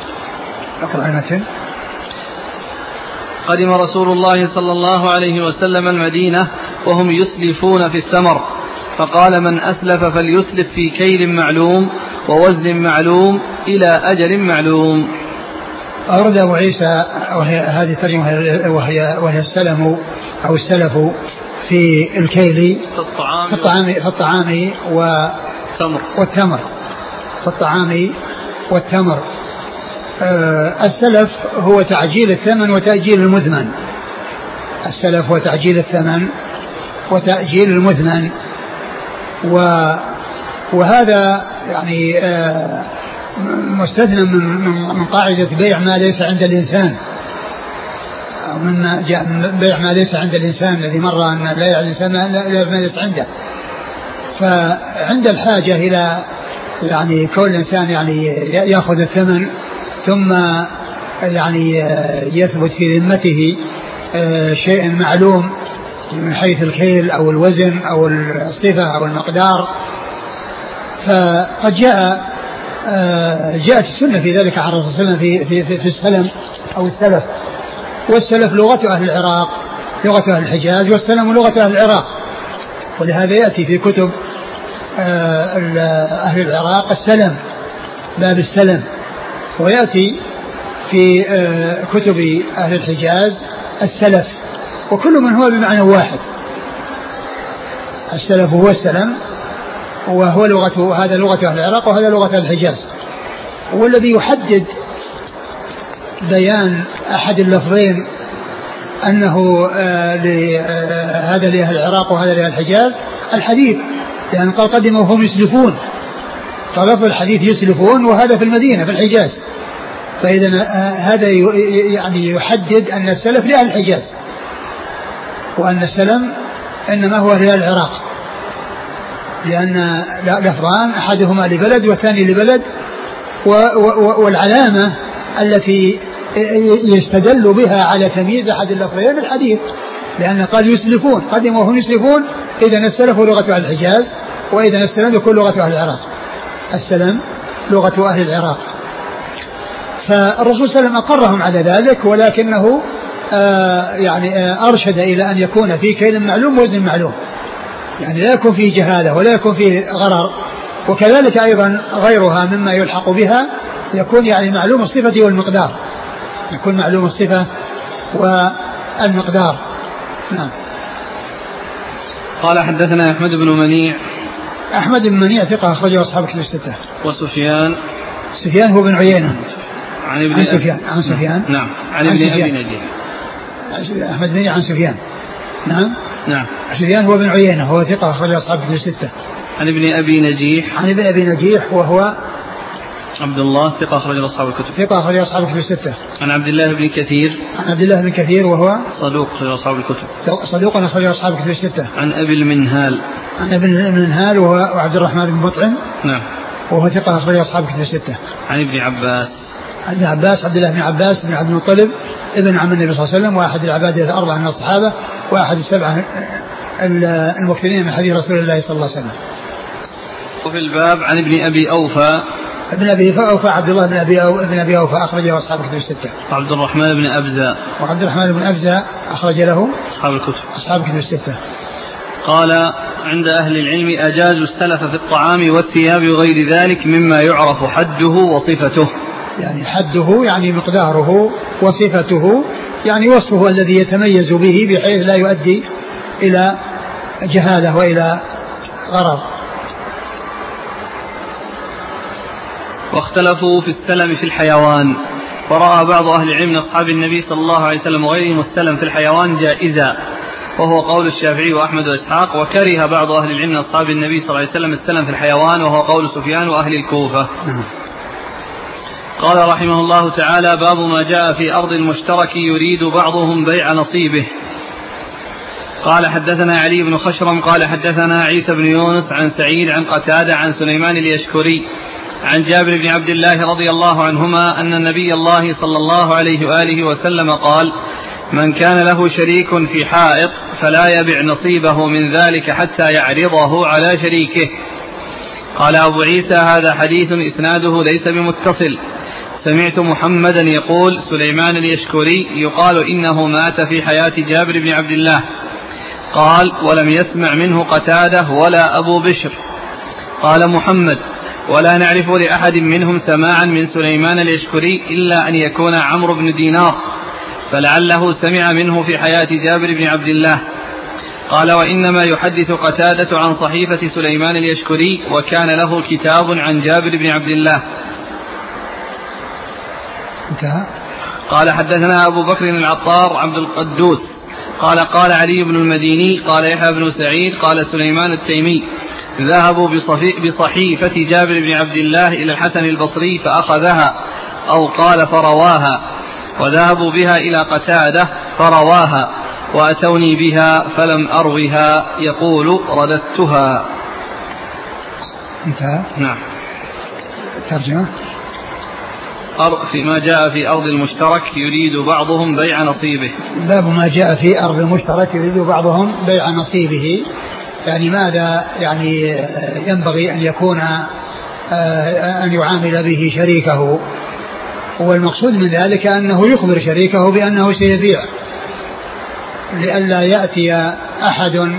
A: قدم رسول الله صلى الله عليه وسلم المدينة وهم يسلفون في الثمر، فقال: من أسلف فليسلف في كيل معلوم ووزن معلوم إلى أجل معلوم.
B: أورد أبو عيسى هذه الترجمة وهي السلم أو السلف في الكيل في الطعام والتمر في الطعام والتمر. السلف هو تعجيل الثمن وتأجيل المثمن. السلف هو تعجيل الثمن وتأجيل المثمن، وهذا يعني مستثنى من قاعدة بيع ما ليس عند الإنسان، من بيع ما ليس عند الإنسان الذي مر أن بيع الإنسان ما ليس عنده. فعند الحاجة إلى يعني كل الإنسان يعني يأخذ الثمن ثم يعني يثبت في ذمته شيء معلوم من حيث الكيل أو الوزن أو الصفة أو المقدار، فقد جاءت السنة في ذلك عن الرسول صلى الله عليه وسلم في السلم أو السلف. والسلف لغة أهل العراق، لغة أهل الحجاز، والسلم لغة أهل العراق، ولهذا يأتي في كتب أهل العراق السلم، باب السلم، ويأتي في كتب أهل الحجاز السلف، وكل من هو بمعنى واحد. السلف هو السلم، وهو لغة، هذا لغة أهل العراق وهذا لغة الحجاز. والذي يحدد بيان أحد اللفظين أنه هذا لأهل العراق وهذا لأهل الحجاز الحديث، لأن قال قدموا وهم يسلفون، فلفظ الحديث يسلفون وهذا في المدينة في الحجاز، فإذا هذا يعني يحدد أن السلف لأهل الحجاز، وأن السلم إنما هو لأهل العراق، لأن لفظان أحدهما لبلد والثاني لبلد، والعلامة التي يستدل بها على تمييز أحد اللفظين الحديث، لأن قال يسلفون قدموا وهم يسلفون، إذا السلف لغة أهل الحجاز، وإذا السلم يكون لغة أهل العراق، السلم لغة أهل العراق. فالرسول صلى الله عليه وسلم أقرهم على ذلك، ولكنه أرشد إلى أن يكون في كيل معلوم ووزن معلوم، يعني لا يكون فيه جهالة ولا يكون فيه غرر. وكذلك أيضا غيرها مما يلحق بها يكون يعني معلوم الصفة والمقدار، يكون معلوم الصفة والمقدار. نعم.
A: قال حدثنا أحمد بن منيع.
B: أحمد بن منيع ثقة أخرجه أصحاب الكتب الستة.
A: وسفيان.
B: سفيان هو بن عيينة.
A: عن
B: سفيان.
A: نعم. عن ابن أبي نجيح.
B: أحمد بن منيع عن سفيان.
A: نعم.
B: سفيان هو بن عيينة، هو ثقة أخرجه أصحاب الكتب الستة.
A: عن ابن أبي نجيح.
B: وهو
A: عبد الله ثقة أخرج أصحاب الكتب.
B: ثقة أخرج أصحاب الكتب الستة.
A: عن عبد الله بن كثير.
B: وهو
A: صدوق أخرج أصحاب الكتب.
B: صدوق أخرج أصحاب الكتب الستة.
A: عن أبي المنهال.
B: وهو عبد الرحمن بن مطعم.
A: نعم.
B: وهو ثقة أخرج أصحاب الكتب الستة.
A: عن ابن عباس.
B: عبد الله بن عباس بن عبد المطلب ابن عم النبي صلى الله عليه وسلم، وأحد العبادة الأربعة من الصحابة، وأحد السبعة المكثرين من حديث رسول الله صلى الله عليه وسلم.
A: وفي الباب عن ابن أبي أوفى.
B: عبد الله بن أبي أوفى أخرجه أصحاب الكتب الستة.
A: وعبد الرحمن بن أبزة
B: أخرج له
A: أصحاب الكتب
B: الستة.
A: قال عند أهل العلم أجازوا السلف في الطعام والثياب وغير ذلك مما يعرف حده وصفته.
B: يعني حده يعني مقداره، وصفته يعني وصفه الذي يتميز به بحيث لا يؤدي إلى جهالة وإلى غرر.
A: واختلفوا في السلم في الحيوان، فرأى بعض أهل العلم من أصحاب النبي صلى الله عليه وسلم وغيرهم السلم في الحيوان جائزا، وهو قول الشافعي وأحمد وإسحاق. وكره بعض أهل العلم من أصحاب النبي صلى الله عليه وسلم السلم في الحيوان، وهو قول سفيان وأهل الكوفة. قال رحمه الله تعالى: باب ما جاء في أرض المشترك يريد بعضهم بيع نصيبه. قال حدثنا علي بن خشرم قال حدثنا عيسى بن يونس عن سعيد عن قتادة عن سليمان اليشكري عن جابر بن عبد الله رضي الله عنهما أن النبي الله صلى الله عليه وآله وسلم قال: من كان له شريك في حائط فلا يبع نصيبه من ذلك حتى يعرضه على شريكه. قال أبو عيسى: هذا حديث إسناده ليس بمتصل. سمعت محمدا يقول: سليمان اليشكري يقال إنه مات في حياة جابر بن عبد الله. قال: ولم يسمع منه قتادة ولا أبو بشر. قال محمد: ولا نعرف لأحد منهم سماعا من سليمان اليشكري إلا أن يكون عمرو بن دينار، فلعله سمع منه في حياة جابر بن عبد الله. قال: وإنما يحدث قتادة عن صحيفة سليمان اليشكري، وكان له كتاب عن جابر بن عبد الله. قال حدثنا أبو بكر العطار عبد القدوس قال علي بن المديني قال يحيى بن سعيد قال سليمان التيمي: ذهبوا بصحيفة جابر بن عبد الله إلى الحسن البصري فأخذها، أو قال فرواها، وذهبوا بها إلى قتادة فرواها، وأتوني بها فلم أروها، يقول: رددتها.
B: انتهى.
A: نعم.
B: ترجمة:
A: فيما جاء في أرض المشترك يريد بعضهم بيع نصيبه.
B: باب ما جاء في أرض المشترك يريد بعضهم بيع نصيبه، يعني ماذا يعني ينبغي أن يكون أن يعامل به شريكه، والمقصود من ذلك أنه يخبر شريكه بأنه سيبيع، لئلا يأتي أحد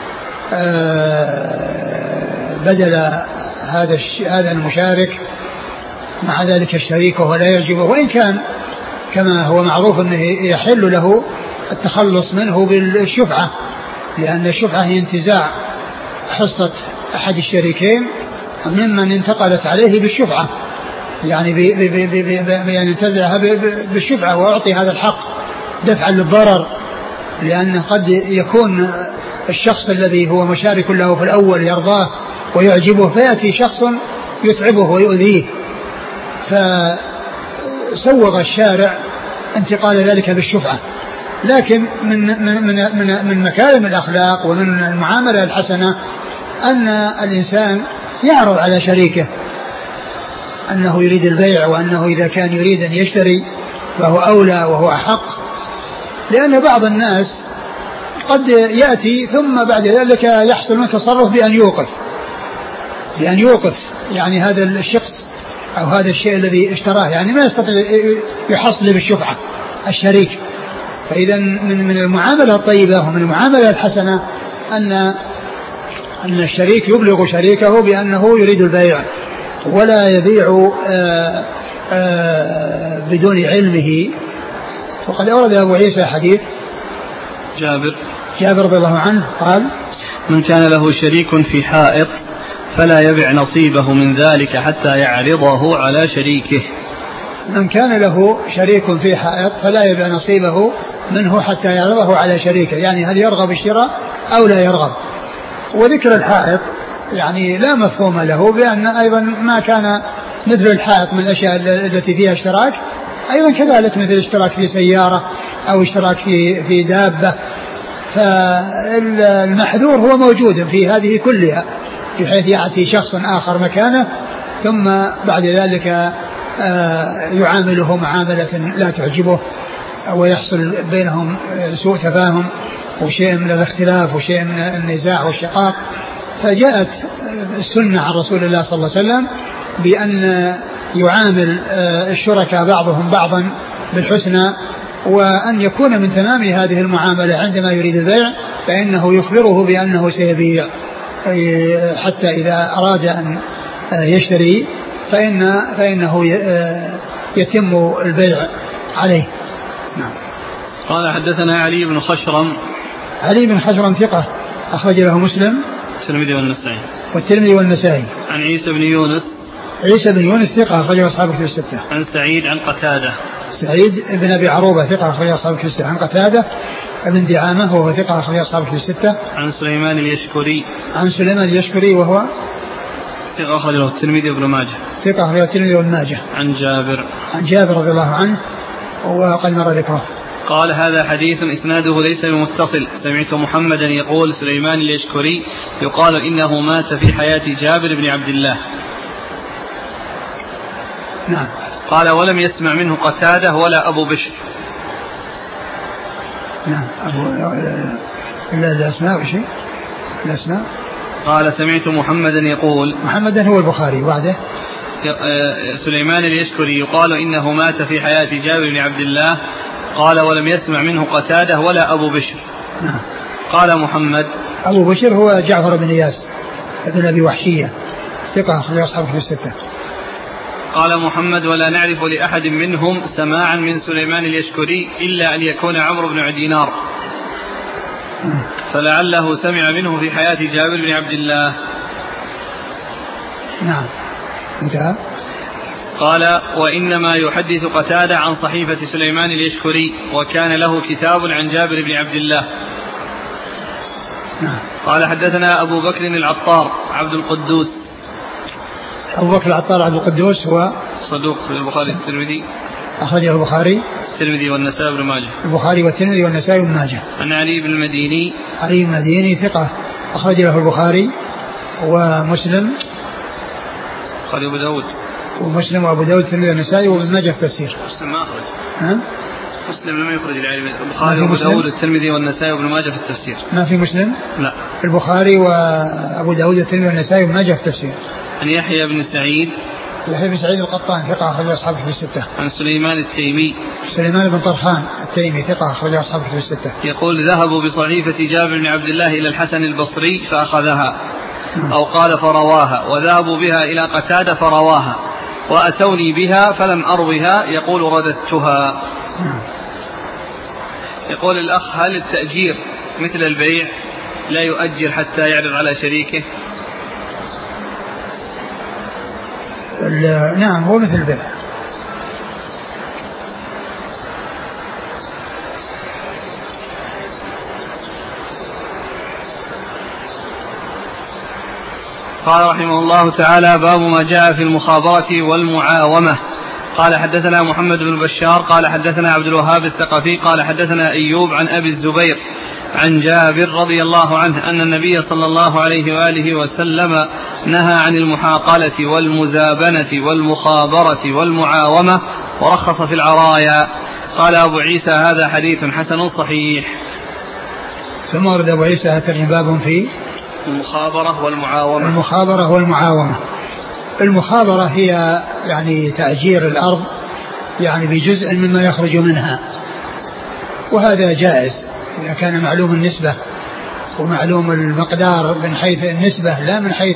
B: بدل هذا المشارك مع ذلك الشريك ولا يعجبه، وإن كان كما هو معروف أنه يحل له التخلص منه بالشفعة، لأن الشفعة هي انتزاع حصة أحد الشريكين ممن انتقلت عليه بالشفعة، يعني بأن ينتزعها بالشفعة وأعطي هذا الحق دفعا للضرر، لأن قد يكون الشخص الذي هو مشارك له في الأول يرضاه ويعجبه، فيأتي شخص يتعبه ويؤذيه، فسوغ الشارع انتقال ذلك بالشفعة. لكن من مكارم الأخلاق ومن المعاملة الحسنة أن الإنسان يعرض على شريكه أنه يريد البيع، وأنه إذا كان يريد أن يشتري فهو أولى وهو أحق، لأن بعض الناس قد يأتي ثم بعد ذلك يحصل من تصرف بأن يوقف يعني هذا الشخص أو هذا الشيء الذي اشتراه، يعني ما يستطيع يحصل بالشفعة الشريك. فإذا من المعاملة الطيبة ومن المعاملة الحسنة أن الشريك يبلغ شريكه بأنه يريد البيع، ولا يبيع بدون علمه. وقد أورد أبو عيسى حديث جابر رضي الله عنه قال:
A: من كان له شريك في حائط فلا يبع نصيبه من ذلك حتى يعرضه على شريكه.
B: من كان له شريك في حائط فلا يبع نصيبه منه حتى يعرضه على شريكه، يعني هل يرغب الشراء أو لا يرغب. وذكر الحائط يعني لا مفهوم له، بأن أيضا ما كان مثل الحائط من الأشياء التي فيها اشتراك أيضا كذلك، مثل اشتراك في سيارة أو اشتراك في دابة، فالمحذور هو موجود في هذه كلها، بحيث يأتي شخص آخر مكانه ثم بعد ذلك يعامله معاملة لا تعجبه، ويحصل بينهم سوء تفاهم وشيء من الاختلاف وشيء من النزاع والشقاق. فجاءت السنة عن رسول الله صلى الله عليه وسلم بأن يعامل الشركاء بعضهم بعضا بالحسنى، وأن يكون من تمام هذه المعاملة عندما يريد البيع فإنه يخبره بأنه سيبيع، حتى إذا أراد أن يشتري فإنه يتم البيع عليه. نعم.
A: قال: حدثنا علي بن خشرم
B: ثقة أخرج له مسلم والترمذي والنسائي.
A: عن عيسى بن يونس ثقة أخرجه أصحاب الكتب الستة. عن سعيد بن أبي عروبة ثقة أخرجه أصحاب الكتب الستة. عن قتادة ابن دعامة وهو ثقة أخرجه أصحاب الكتب الستة. عن سليمان اليشكري وهو ثقة أخرجه الترمذي وابن ماجه. عن جابر رضي الله عنه وقد مر ذكره. قال: هذا حديث إسناده ليس بمتصل. سمعت محمدا يقول: سليمان اليشكري يقال إنه مات في حياة جابر بن عبد الله.
B: نعم.
A: قال: ولم يسمع منه قتادة ولا أبو بشر.
B: نعم. الأسماء شيء الأسماء.
A: قال: سمعت محمدا يقول.
B: محمدا هو البخاري وعده.
A: سليمان اليشكري يقال إنه مات في حياة جابر بن عبد الله. قال: ولم يسمع منه قتادة ولا أبو بشر.
B: نعم.
A: قال محمد:
B: أبو بشر هو جعفر بن إياس ابن أبي وحشية ثقة أخرج أصحابه في الستة.
A: قال محمد: ولا نعرف لأحد منهم سماعا من سليمان اليشكري إلا أن يكون عمرو بن دينار، فلعله سمع منه في حياة جابر بن عبد الله.
B: نعم. انتهى.
A: قال: وإنما يحدث قتادة عن صحيفة سليمان اليشكري، وكان له كتاب عن جابر بن عبد الله.
B: نعم.
A: قال: حدثنا أبو بكر العطار عبد القدوس.
B: أبو بكر العطار عبد القدوس هو
A: صدوق في البخاري الترمذي،
B: أخرجه البخاري
A: الترمذي والنسائي وابن ماجه.
B: البخاري والترمذي والنسائي وابن ماجه.
A: عن علي بن
B: المديني ثقة أخرج له البخاري ومسلم
A: أبو داود
B: وأبو داود الترمذي والنسائي وابن ماجه في التفسير.
A: مسلم ما أخرج. مسلم لم يخرج البخاري وأبو داود الترمذي والنسائي وابن ماجه في التفسير.
B: ما في مسلم؟
A: لا.
B: البخاري وأبو داود الترمذي والنسائي وابن ماجه في التفسير.
A: عن يحيى بن سعيد
B: القطان ثقة أخرج أصحابه في الستة.
A: عن سليمان
B: بن طرخان التيمي ثقة أخرج أصحابه في الستة.
A: يقول: ذهبوا بصحيفة جابر بن عبد الله إلى الحسن البصري فأخذها، أو قال فرواها، وذهبوا بها إلى قتادة فرواها، وأتوني بها فلم أروها، يقول: رددتها.
B: نعم.
A: يقول الأخ: هل التأجير مثل البيع؟ لا يؤجر حتى يعرض على شريكه؟
B: نعم هو مثل البيع.
A: قال رحمه الله تعالى: باب ما جاء في المخابرة والمعاومة. قال حدثنا محمد بن بشار قال حدثنا عبد الوهاب الثقفي قال حدثنا أيوب عن أبي الزبير عن جابر رضي الله عنه أن النبي صلى الله عليه وآله وسلم نهى عن المحاقلة والمزابنة والمخابرة والمعاومة ورخص في العرايا. قال أبو عيسى: هذا حديث حسن صحيح.
B: ثم ورد أبو عيسى هذا باب في
A: المخابرة والمعاومة.
B: المخابرة والمعاومة. المخابرة هي يعني تأجير الأرض يعني بجزء مما يخرج منها، وهذا جائز إذا كان معلوم النسبة ومعلوم المقدار من حيث النسبة لا من حيث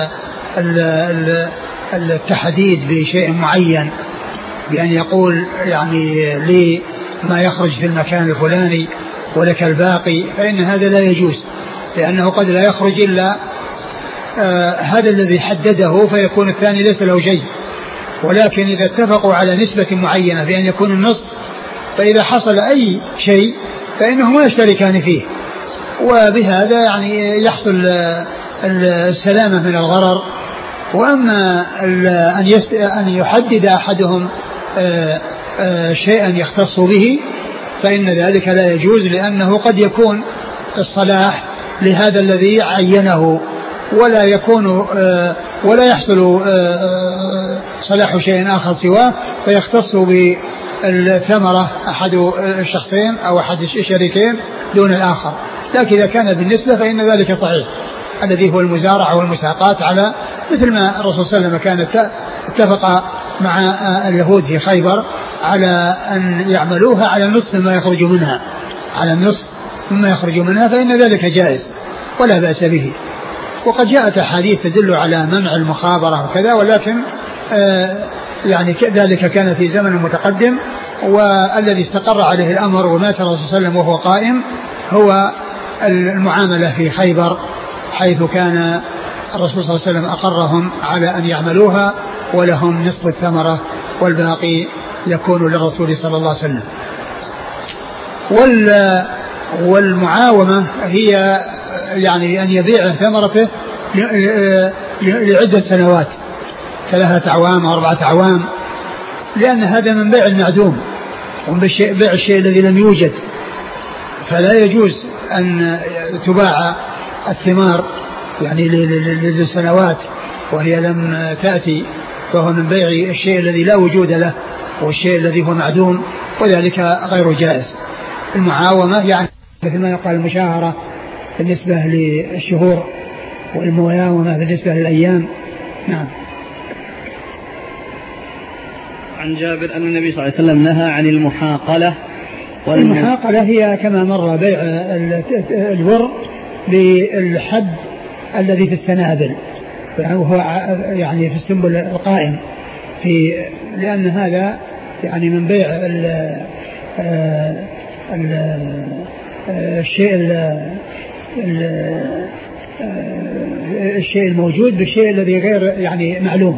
B: التحديد بشيء معين بأن يقول يعني لي ما يخرج في المكان الفلاني ولك الباقي، فإن هذا لا يجوز، لأنه قد لا يخرج إلا هذا الذي حدده فيكون الثاني ليس له شيء. ولكن إذا اتفقوا على نسبة معينة بأن يكون النصف، فإذا حصل أي شيء فإنهما يشتركان فيه، وبهذا يعني يحصل السلامة من الغرر. وأما أن يحدد أحدهم شيئا يختص به فإن ذلك لا يجوز، لأنه قد يكون الصلاح لهذا الذي عينه ولا يكون ولا يحصل صلاح شيء آخر سواه، فيختص بالثمرة أحد الشخصين أو أحد الشريكين دون الآخر. لكن إذا كان بالنسبة فإن ذلك صحيح، الذي هو المزارعة والمساقات، على مثل ما الرسول صلى الله عليه وسلم كان اتفق مع اليهود في خيبر على أن يعملوها على النصف مما يخرج منها، على النصف مما يخرج منها، فإن ذلك جائز ولا بأس به. وقد جاءت أحاديث تدل على منع المخابرة وكذا، ولكن يعني ذلك كان في زمن متقدم، والذي استقر عليه الأمر ومات الرسول صلى الله عليه وسلم وهو قائم هو المعاملة في خيبر، حيث كان الرسول صلى الله عليه وسلم أقرهم على أن يعملوها ولهم نصف الثمرة والباقي يكون للرسول صلى الله عليه وسلم. والمعاومة هي يعني أن يبيع ثمرته لعدة سنوات، 3 أعوام أو 4 أعوام، لأن هذا من بيع المعدوم ومن بيع الشيء الذي لم يوجد، فلا يجوز أن تباع الثمار يعني لسنوات وهي لم تأتي، فهو من بيع الشيء الذي لا وجود له والشيء الذي هو معدوم، وذلك غير جائز. المعاومة يعني مثل ما يقال المشاهرة بالنسبة للشهور، والمياومة بالنسبة للأيام. نعم.
A: عن جابر أن النبي صلى الله عليه وسلم نهى عن المحاقلة.
B: المحاقلة هي كما مر بيع الور بالحب الذي في السنابل، وهو يعني في السنبل القائم، لأن هذا يعني من بيع الشيء الموجود بالشيء الذي غير يعني معلوم.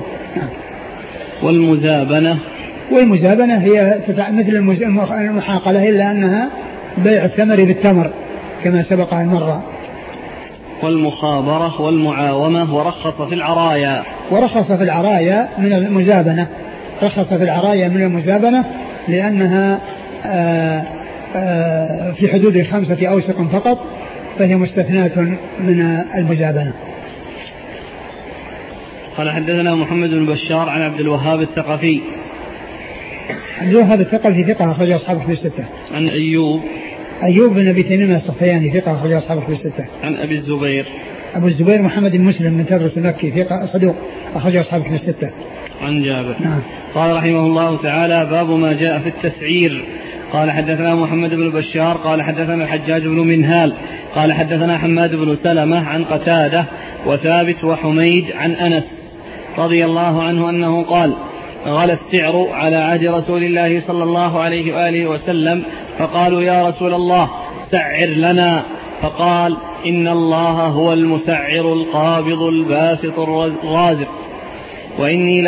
B: والمزابنة هي مثل المحاقلة، إلا أنها بيع الثمر بالتمر كما سبق أن مر.
A: والمخابرة والمعاومة ورخص في العرايا.
B: ورخص في العرايا من المزابنة، رخص في العرايا من المزابنة لأنها في حدود 5 أوسق فقط، فهي مستثناة من المزابنة.
A: قال حدثنا محمد بن بشار عن عبد الوهاب الثقفي.
B: عبد الوهاب الثقفي ثقة أخرج أصحاب الكتب الستة.
A: عن
B: أيوب بن أبي تميم السختياني ثقة أخرج أصحاب الكتب الستة.
A: عن أبي الزبير.
B: أبو الزبير محمد بن مسلم من تدرس المكي ثقة صدوق أخرج أصحاب الكتب الستة.
A: عن جابر.
B: نعم.
A: قال رحمه الله تعالى: باب ما جاء في التسعير. قال حدثنا محمد بن بشار قال حدثنا الحجاج بن منهال قال حدثنا حماد بن سلمة عن قتادة وثابت وحميد عن أنس رضي الله عنه أنه قال: غلى السعر على عهد رسول الله صلى الله عليه وآله وسلم، فقالوا: يا رسول الله سعر لنا، فقال: إن الله هو المسعر القابض الباسط الرازق، وإني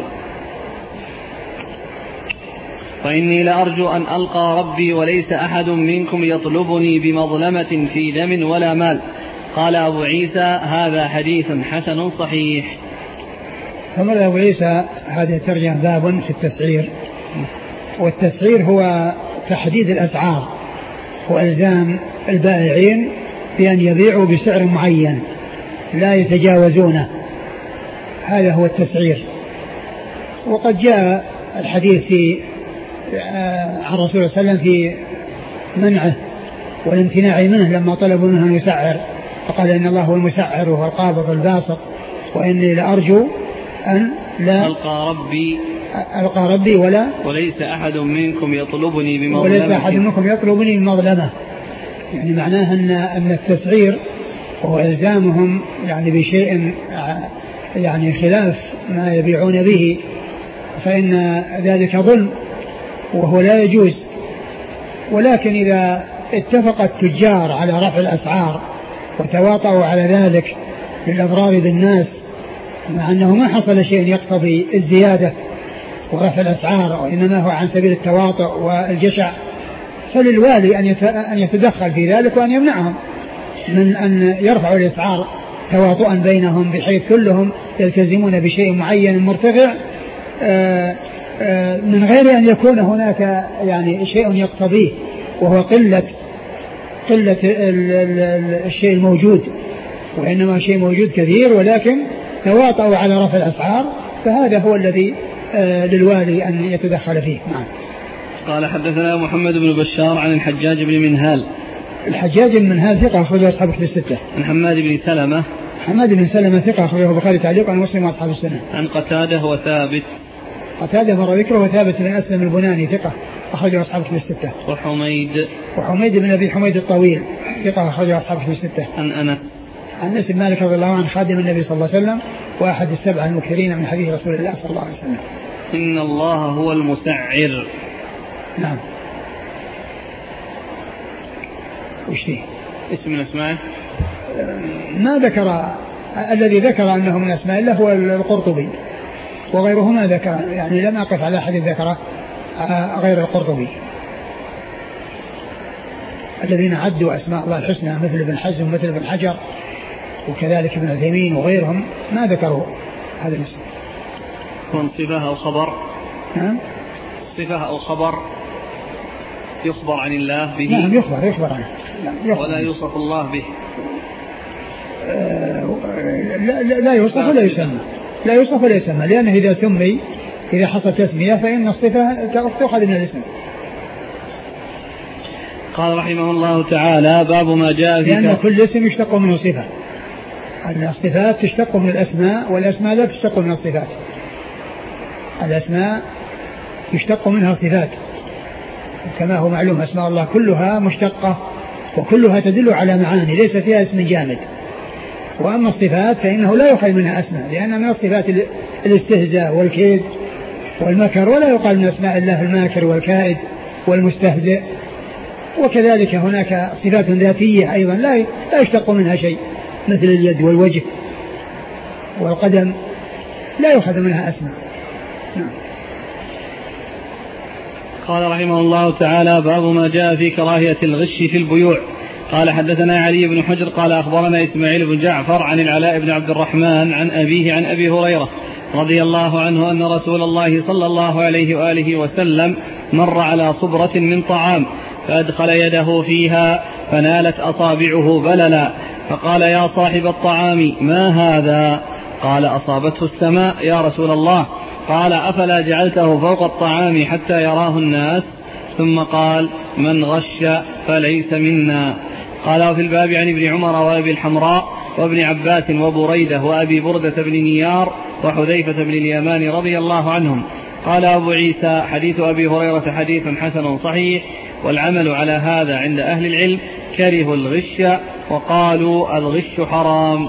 A: لأرجو أن ألقى ربي وليس أحد منكم يطلبني بمظلمة في دم ولا مال. قال أبو عيسى: هذا حديث حسن صحيح.
B: ثم أبو عيسى هذه الترجمة باب في التسعير، والتسعير هو تحديد الأسعار وإلزام البائعين بأن يبيعوا بسعر معين لا يتجاوزونه، هذا هو التسعير. وقد جاء الحديث عن رسول الله صلى الله عليه وسلم في منعه والامتناع منه لما طلبوا منه أن يسعر، فقال: إن الله هو المسعر وهو القابض الباسط، وإني لأرجو أن لا ألقى ربي
A: وليس أحد منكم يطلبني
B: بمظلمة. يعني معناه أن التسعير هو إلزامهم يعني بشيء يعني خلاف ما يبيعون به، فإن ذلك ظلم وهو لا يجوز. ولكن إذا اتفق التجار على رفع الأسعار وتواطؤوا على ذلك للأضرار بالناس، مع أنه ما حصل شيء يقتضي الزيادة ورفع الأسعار، وإنما هو عن سبيل التواطؤ والجشع، فللوالي أن يتدخل في ذلك وأن يمنعهم من أن يرفعوا الأسعار تواطؤا بينهم، بحيث كلهم يلتزمون بشيء معين مرتفع من غير أن يكون هناك يعني شيء يقتضيه، وهو قلة الشيء الموجود، وإنما شيء موجود كثير ولكن تواطؤوا على رفع الأسعار، فهذا هو الذي للوالي أن يتدخل فيه. نعم.
A: قال: حدثنا محمد بن بشار عن الحجاج بن منهال.
B: الحجاج بن منهال ثقة أخرجه أصحاب الكتب الستة.
A: عن حماد بن سلمة ثقة أخرجه البخاري تعليقا ومسلم وأصحاب السنة. عن قتادة وثابت.
B: قتادة مر ذكره، وثابت بن أسلم البناني ثقة أخرجه أصحاب الكتب الستة. وحميد بن أبي حميد الطويل ثقة أخرجه أصحاب الكتب الستة.
A: عن
B: أنس بن مالك رضي الله عنه خادم النبي صلى الله عليه وسلم وأحد السبع المكثرين من حديث رسول الله صلى الله عليه وسلم.
A: إن الله هو المسعر.
B: نعم. وش فيه؟
A: اسم من أسمائه؟
B: ما ذكر، الذي ذكر أنه من أسماء الله هو القرطبي، وغيره ما ذكر، يعني لم أقف على أحد ذكره غير القرطبي. الذين عدوا أسماء الله الحسنى مثل ابن حزم ومثل ابن حجر وكذلك ابن عثيمين وغيرهم ما ذكروا هذا الاسم.
A: كون صفة أو خبر؟
B: نعم.
A: صفة أو خبر يخبر عن الله به؟
B: نعم، يخبر عنه.
A: ولا يوصف الله به؟
B: لا يوصف ولا يسمى. لا يوصف ولا يسمى، لأنه إذا حصل تسمية فإن الصفة تأخذ من الاسم.
A: قال رحمه الله تعالى: باب ما جاء في
B: لأن كل اسم يشتق منه صفة. الصفات تشتق من الأسماء، والأسماء لا تشتق من الصفات. الأسماء يشتق منها صفات، كما هو معلوم أسماء الله كلها مشتقة وكلها تدل على معاني ليس فيها اسم جامد. وأما الصفات فإنه لا يقال منها أسماء، لأن من الصفات الاستهزاء والكيد والمكر، ولا يقال من أسماء الله الماكر والكائد والمستهزئ. وكذلك هناك صفات ذاتية أيضا لا يشتق منها شيء، مثل اليد والوجه والقدم، لا يؤخذ منها أسماء.
A: قال رحمه الله تعالى: باب ما جاء في كراهية الغش في البيوع. قال: حدثنا علي بن حجر قال: أخبرنا إسماعيل بن جعفر عن العلاء بن عبد الرحمن عن أبيه عن أبي هريرة رضي الله عنه أن رسول الله صلى الله عليه وآله وسلم مر على صبرة من طعام فأدخل يده فيها فنالت أصابعه بللا، فقال: يا صاحب الطعام ما هذا؟ قال: أصابته السماء يا رسول الله. قال: أفلا جعلته فوق الطعام حتى يراه الناس؟ ثم قال: من غش فليس منا. قال: وفي الباب عن ابن عمر وأبي الحمراء وابن عباس وبريدة وأبي بردة بن نيار وحذيفة بن اليمان رضي الله عنهم. قال أبو عيسى: حديث أبي هريرة حديث حسن صحيح، والعمل على هذا عند أهل العلم كرهوا الغش وقالوا الغش حرام.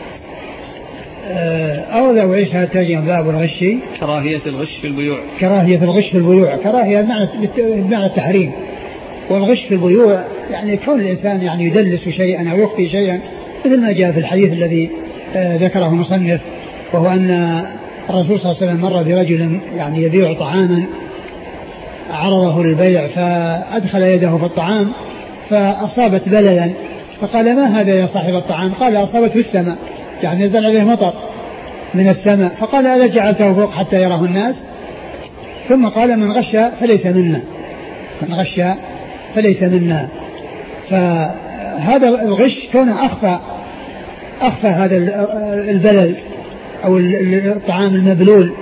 B: أورد أبو عيسى ترجمة باب الغش،
A: كراهية الغش في البيوع.
B: كراهية الغش في البيوع، كراهية بمعنى التحريم، والغش في البيوع يعني كون الإنسان يعني يدلس شيئا أو يخفي شيئا، مثل ما جاء في الحديث الذي ذكره المصنف، وهو أن الرسول صلى الله عليه وسلم مر برجل يعني يبيع طعاما عرضه للبيع، فأدخل يده في الطعام فأصابت بللا، فقال: ما هذا يا صاحب الطعام؟ قال: أصابته السماء، يعني نزل عليه مطر من السماء. فقال: ألا جعلته فوق حتى يراه الناس؟ ثم قال: من غش فليس منا، من غش فليس منا. فهذا الغش كونه أخفى هذا البلل أو الطعام المبلول،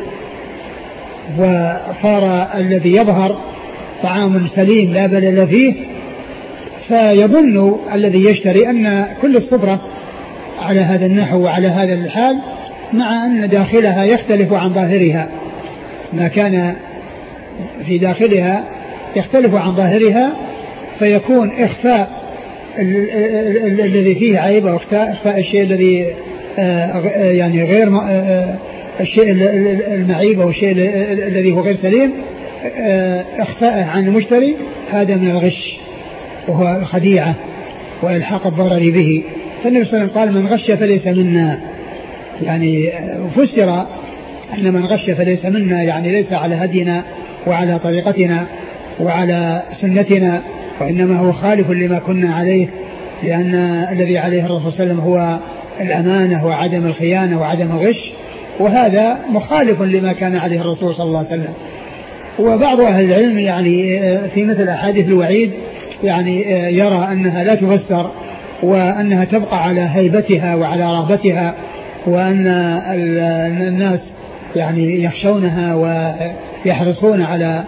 B: وصار الذي يظهر طعام سليم لا بلل فيه، فيظن الذي يشتري أن كل الصبرة على هذا النحو وعلى هذا الحال، مع أن داخلها يختلف عن ظاهرها، ما كان في داخلها يختلف عن ظاهرها، فيكون إخفاء الذي فيه عيب أو إخفاء الشيء الذي يعني غير الشيء المعيب أو الشيء الذي هو غير سليم، إخفاءه عن المشتري، هذا من الغش وهو الخديعة وإلحاق الضرر به. فالنبي صلى الله عليه وسلم قال: من غش فليس منا، يعني فسر أن من غش فليس منا يعني ليس على هدينا وعلى طريقتنا وعلى سنتنا، وإنما هو خالف لما كنا عليه، لأن الذي عليه الرسول صلى الله عليه وسلم هو الأمانة وعدم الخيانة وعدم الغش، وهذا مخالف لما كان عليه الرسول صلى الله عليه وسلم. وبعض أهل العلم يعني في مثل أحاديث الوعيد يعني يرى أنها لا تفسر، وأنها تبقى على هيبتها وعلى رغبتها، وأن الناس يعني يخشونها ويحرصون على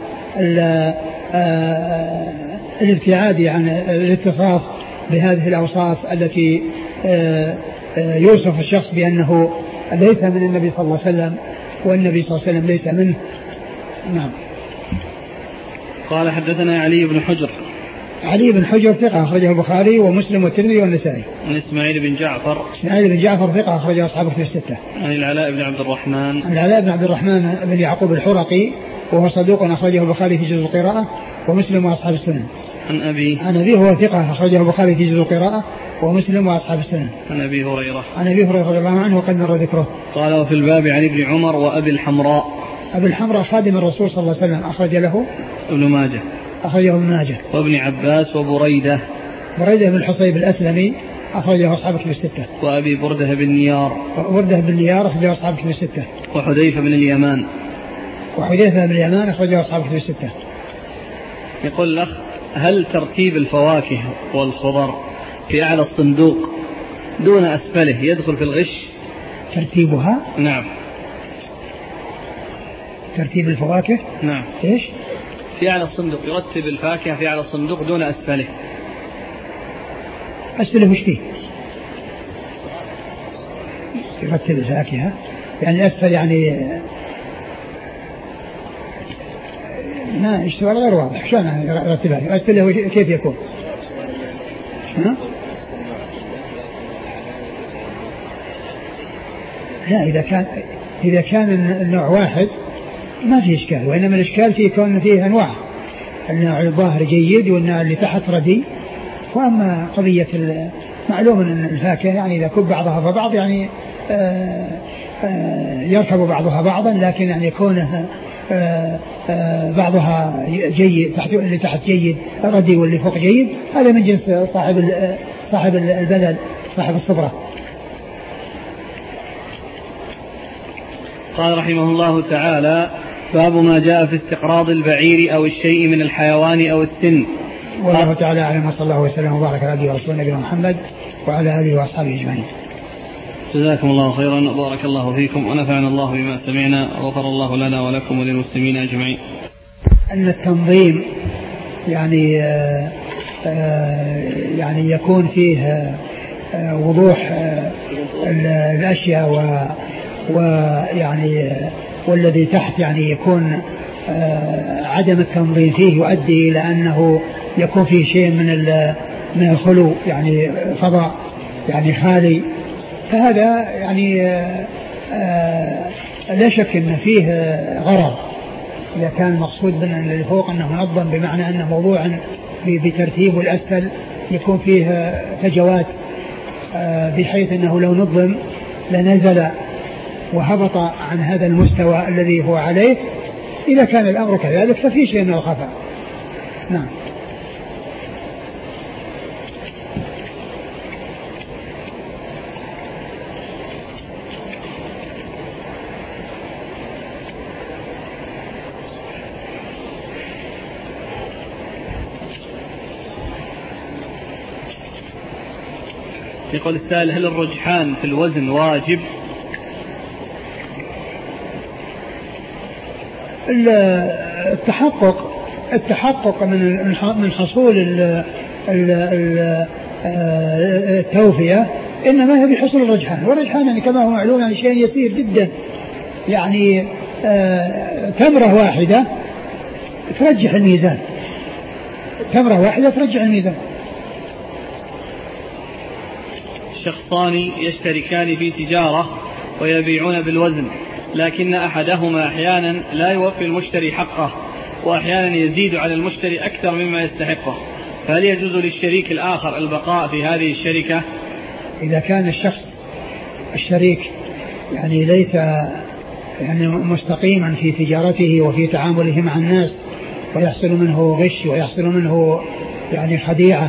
B: الابتعاد عن الاتصاف بهذه الأوصاف التي يوصف الشخص بأنه ليس من النبي صلى الله عليه وسلم، والنبي صلى الله عليه وسلم ليس منه. نعم.
A: قال: حدثنا علي بن حجر.
B: علي بن حجر ثقة أخرجه البخاري ومسلم والترمذي والنسائي.
A: عن إسماعيل بن جعفر.
B: إسماعيل بن جعفر ثقة أخرجه أصحاب الكتب الستة.
A: عن العلاء بن عبد الرحمن.
B: عن العلاء بن عبد الرحمن بن يعقوب الحرقي، وهو صدوق أخرجه البخاري في جزء القراءة ومسلم وأصحاب السنن.
A: عن أبي.
B: عن أبي هو ثقة أخرجه البخاري في جزء القراءة ومسلم وأصحاب السنن.
A: عن أبي هريرة.
B: عن أبي هريرة رضي الله عنه وقد مر ذكره.
A: قال: وفي الباب عن ابن عمر وأبي الحمراء.
B: أبي الحمراء خادم الرسول صلى الله عليه وسلم، أخرج له
A: ابن ماجه.
B: أخرجه ابن ماجه.
A: وابن عباس وبريدة.
B: بريدة بن الحصيب الأسلمي أخرجه أصحاب الكتب الستة.
A: وأبي بردة بن نيار.
B: وبردة بن نيار أخرجه أصحاب الكتب الستة.
A: وحذيفة بن اليمان.
B: وحذيفة بن اليمان أخرجه أصحاب الكتب الستة.
A: يقول الأخ: هل ترتيب الفواكه والخضر في أعلى الصندوق دون أسفله يدخل في الغش؟
B: ترتيبها؟
A: نعم.
B: ترتيب الفواكه؟
A: نعم.
B: إيش؟
A: في أعلى الصندوق، يرتب الفاكهة في أعلى الصندوق دون أسفله.
B: أسفله وش فيه؟ يرتب الفاكهة يعني أسفل يعني ما السؤال غير واضح، شلون يرتبها؟ أسفله كيف يكون؟ ها؟ لا، إذا كان النوع واحد ما في إشكال، وإنما الإشكال في كون فيه أنواع، النوع الظاهر جيد والنوع اللي تحت ردي. وأما قضية معلوم أن الفاكهة يعني إذا كب بعضها فبعض يعني يركب بعضها بعضا، لكن يعني يكون بعضها جيد اللي تحت جيد ردي واللي فوق جيد، هذا من جنس صاحب البلد صاحب الصبرة.
A: قال رحمه الله تعالى: باب ما جاء في استقراض البعير أو الشيء من الحيوان أو السن.
B: والله تعالى أعلم، وصلى الله وسلم وبارك على نبينا ورسولنا نبينا محمد وعلى آله وأصحابه أجمعين.
A: جزاكم الله خيرا وبارك الله فيكم ونفعنا الله بما سمعنا وغفر الله لنا ولكم وللمسلمين أجمعين.
B: أن التنظيم يعني يكون فيه وضوح الأشياء ويعني والذي تحت يعني يكون عدم التنظيم فيه يؤدي إلى أنه يكون فيه شيء من الخلو، يعني فضاء يعني خالي. فهذا يعني لا شك أن فيه غرض إذا كان المقصود من اللي فوق أنه منظم، بمعنى أنه موضوع بترتيب، والأسفل يكون فيه فجوات بحيث أنه لو نظم لنزل وهبط عن هذا المستوى الذي هو عليه. إذا كان الأمر كذلك ففي شيء من الخفاء. نعم.
A: يقول السائل: هل الرجحان في الوزن واجب؟
B: التحقق من حصول التوفية إنما هي بحصول الرجحان، والرجحان يعني كما هو معلوم يعني شيء يسير جدا، يعني تمرة واحدة ترجح الميزان، تمرة واحدة ترجح الميزان.
A: شخصان يشتركان في تجارة ويبيعون بالوزن، لكن أحدهما أحيانا لا يوفي المشتري حقه، وأحيانا يزيد على المشتري أكثر مما يستحقه، فهل يجوز للشريك الآخر البقاء في هذه الشركة؟
B: إذا كان الشريك يعني ليس يعني مستقيما في تجارته وفي تعامله مع الناس، ويحصل منه غش ويحصل منه يعني خديعة،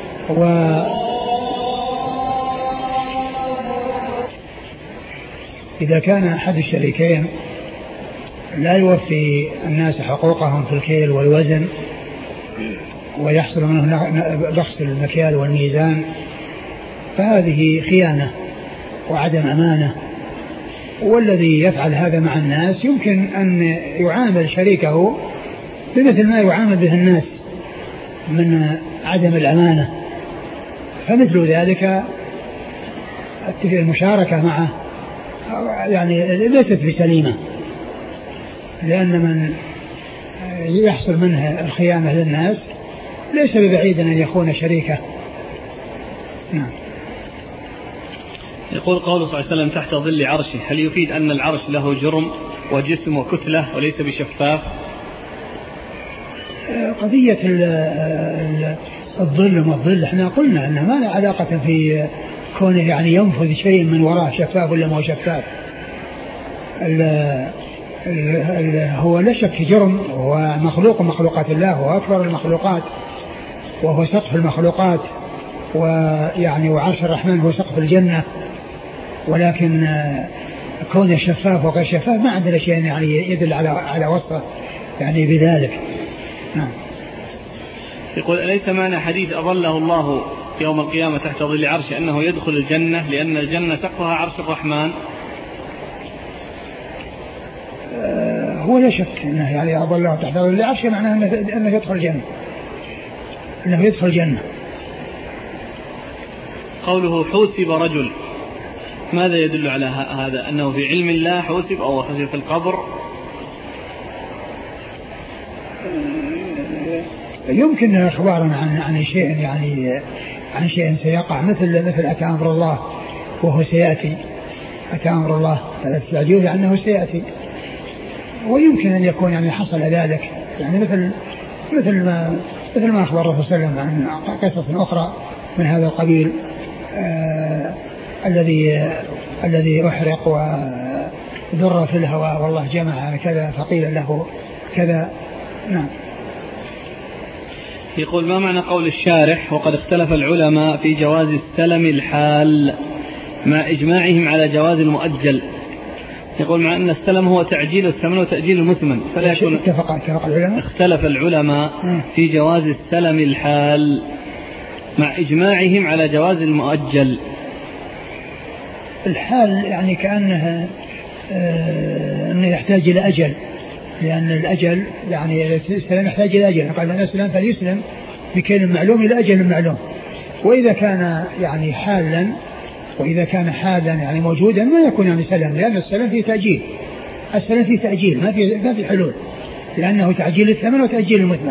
B: إذا كان أحد الشريكين لا يوفي الناس حقوقهم في الكيل والوزن ويحصل منه بخس المكيال والميزان، فهذه خيانة وعدم أمانة. والذي يفعل هذا مع الناس يمكن أن يعامل شريكه بمثل ما يعامل به الناس من عدم الأمانة، فمثل ذلك المشاركة معه يعني ليست بسليمة، لأن من يحصل منه الخيانة للناس ليس ببعيد أن يكون شريكه. نعم.
A: يقول قوله صلى الله عليه وسلم تحت ظل عرشه، هل يفيد أن العرش له جرم وجسم وكتلة وليس بشفاف؟
B: قضية الظل وما الظل احنا قلنا أنه ما له علاقة في كونه يعني ينفذ شيء من وراء شفاف ولا ما هو شفاف. هو لا شك جرم، هو مخلوق من مخلوقات الله، هو أكبر المخلوقات، وهو سقف المخلوقات، ويعني وعرش الرحمن هو سقف الجنة، ولكن كونه شفاف وغير شفاف ما عندنا شيء يعني يدل على وصفه يعني بذلك. نعم.
A: يقول: أليس معنى حديث أظله الله يوم القيامة تحت ظل عرش أنه يدخل الجنة لأن الجنة سقفها عرش الرحمن؟
B: هو لا شك أنه يعني أظل الله تحت ظل عرش معناه أنه يدخل الجنة، أنه يدخل الجنة.
A: قوله حوسب رجل، ماذا يدل على هذا؟ أنه في علم الله حوسب أو حوسب في القبر؟
B: يمكن إخبارا عن شيء يعني عن شيء سيقع، مثل أتى أمر الله وهو سيأتي، أتى أمر الله فلا تستعجلوه لأنه سيأتي، ويمكن أن يكون يعني حصل ذلك، يعني مثل ما أخبر الرسول صلى الله عليه وسلم عن قصص أخرى من هذا القبيل، الذي أحرق وذر في الهواء والله جمع كذا فقيل له كذا. نعم.
A: يقول: ما معنى قول الشارح وقد اختلف العلماء في جواز السلم الحال مع إجماعهم على جواز المؤجل؟ يقول: مع أن السلم هو تعجيل الثمن وتأجيل المثمن، فلا يكون
B: اتفق العلماء.
A: اختلف العلماء في جواز السلم الحال مع إجماعهم على جواز المؤجل.
B: الحال يعني كأنه أنه يحتاج إلى أجل، لأن الأجل يعني السلم يحتاج إلى أجل، قال أن السلم فليسلم بكيل معلوم إلى أجل معلوم. وإذا كان يعني حالا يعني موجودا ما يكون يعني سلم، لأن السلم فيه تأجيل، السلم فيه تأجيل ما في حلول، لأنه تعجيل الثمن وتأجيل المثمن.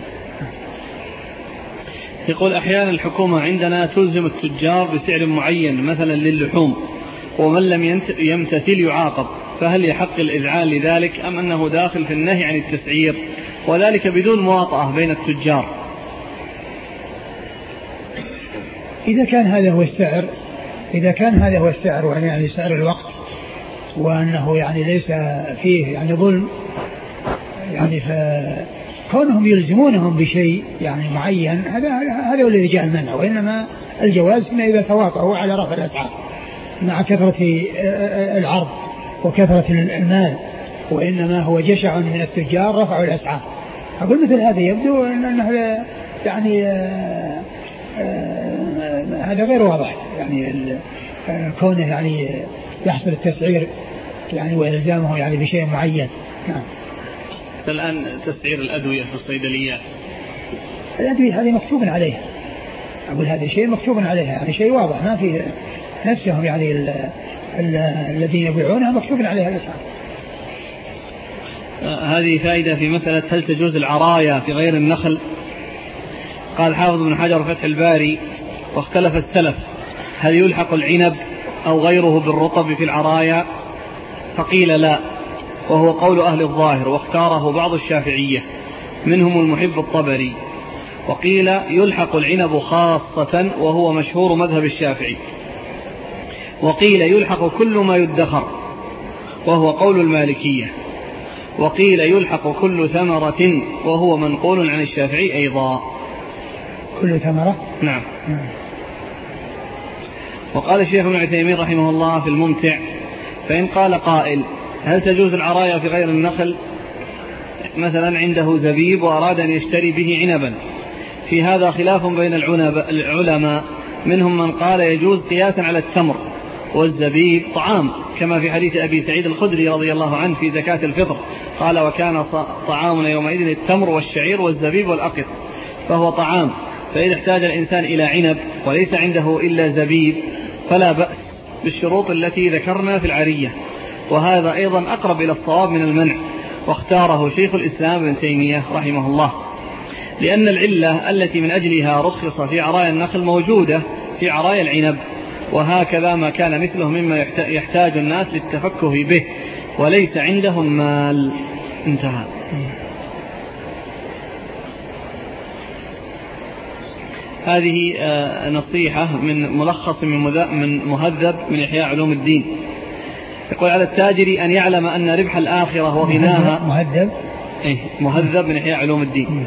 A: يقول: أحيانا الحكومة عندنا تلزم التجار بسعر معين مثلا للحوم، ومن لم يمتثل يعاقب، فهل يحق الإذعان لذلك أم أنه داخل في النهي عن التسعير، وذلك بدون مواطأة بين التجار؟
B: إذا كان هذا هو السعر يعني سعر الوقت، وأنه يعني ليس فيه يعني ظلم، يعني فكونهم يلزمونهم بشيء يعني معين هذا هو الذي جاء المنع. وإنما الجواز ما إذا تواطؤوا على رفع الأسعار مع كثرة العرض وكثرة المال، وإنما هو جشع من التجار رفعوا الأسعار. أقول مثل هذا يبدو أنه يعني هذا غير واضح، يعني كونه يعني يحصل التسعير يعني وإلزامه يعني بشيء معين. نعم.
A: الآن تسعير الأدوية في الصيدليات،
B: الأدوية هذه مكتوب عليها، أقول هذا شيء مكتوب عليها، يعني شيء واضح ما في نفسهم يعني الذين يبيعونها مكتوب عليها الأسعار.
A: هذه فائدة في مسألة هل تجوز العرايا في غير النخل. قال حافظ بن حجر فتح الباري: واختلف السلف هل يلحق العنب أو غيره بالرطب في العرايا، فقيل لا، وهو قول أهل الظاهر، واختاره بعض الشافعية منهم المحب الطبري، وقيل يلحق العنب خاصة وهو مشهور مذهب الشافعي، وقيل يلحق كل ما يدخر وهو قول المالكية، وقيل يلحق كل ثمرة وهو منقول عن الشافعي أيضا.
B: كل ثمرة؟
A: نعم. وقال الشيخ ابن عثيمين رحمه الله في الممتع: فإن قال قائل هل تجوز العرايا في غير النخل، مثلا عنده زبيب وأراد أن يشتري به عنبا، في هذا خلاف بين العلماء، منهم من قال يجوز قياسا على التمر، والزبيب طعام، كما في حديث أبي سعيد الخدري رضي الله عنه في زكاة الفطر قال: وكان طعامنا يومئذ التمر والشعير والزبيب والأقط، فهو طعام. فإذا احتاج الإنسان إلى عنب وليس عنده إلا زبيب فلا بأس بالشروط التي ذكرنا في العرية، وهذا أيضا أقرب إلى الصواب من المنع، واختاره شيخ الإسلام ابن تيمية رحمه الله، لأن العلة التي من أجلها رخص في عرايا النخل موجودة في عرايا العنب، وهكذا ما كان مثله مما يحتاج الناس للتفكه به وليس عندهم مال. انتهى. هذه نصيحة من ملخص من مهذب من إحياء علوم الدين. يقول: على التاجر أن يعلم أن ربح الآخرة وغناها. مهذب من إحياء علوم الدين.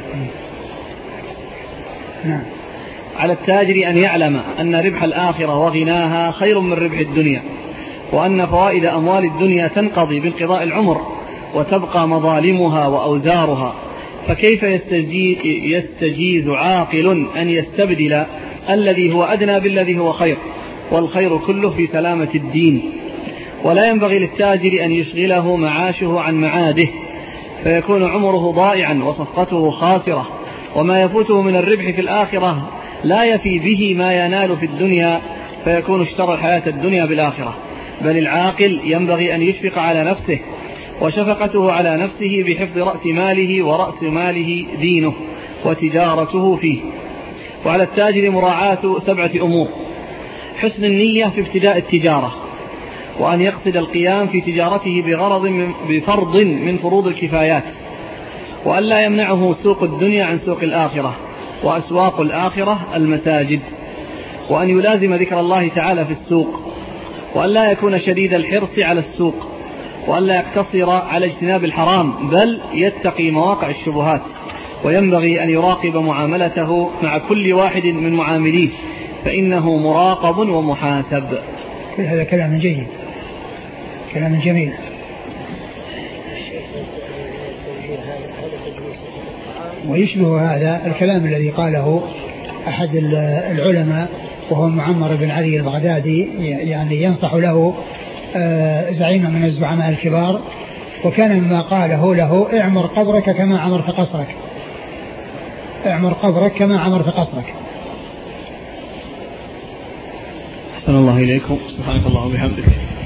B: نعم.
A: على التاجر أن يعلم أن ربح الآخرة وغناها خير من ربح الدنيا، وأن فوائد أموال الدنيا تنقضي بانقضاء العمر وتبقى مظالمها وأوزارها، فكيف يستجيز عاقل أن يستبدل الذي هو أدنى بالذي هو خير، والخير كله في سلامة الدين. ولا ينبغي للتاجر أن يشغله معاشه عن معاده، فيكون عمره ضائعا وصفقته خاسرة، وما يفوته من الربح في الآخرة لا يفي به ما ينال في الدنيا، فيكون اشترى الحياة الدنيا بالآخرة. بل العاقل ينبغي أن يشفق على نفسه، وشفقته على نفسه بحفظ رأس ماله، ورأس ماله دينه وتجارته فيه. وعلى التاجر مراعاة 7 أمور: حسن النية في ابتداء التجارة، وأن يقصد القيام في تجارته بفرض من فروض الكفايات، وأن لا يمنعه سوق الدنيا عن سوق الآخرة، وأسواق الآخرة المساجد، وأن يلازم ذكر الله تعالى في السوق، وأن لا يكون شديد الحرص على السوق، وأن لا يقتصر على اجتناب الحرام، بل يتقي مواقع الشبهات. وينبغي أن يراقب معاملته مع كل واحد من معامليه، فإنه مراقب ومحاسب.
B: كل هذا كلام جيد، كلام جميل. ويشبه هذا الكلام الذي قاله أحد العلماء وهو معمر بن علي البغدادي، يعني ينصح له زعيم من الزعماء الكبار، وكان مما قاله له: اعمر قبرك كما عمرت قصرك، اعمر قبرك كما عمرت قصرك.
A: أحسن الله إليكم. سبحانك اللهم وبحمدك.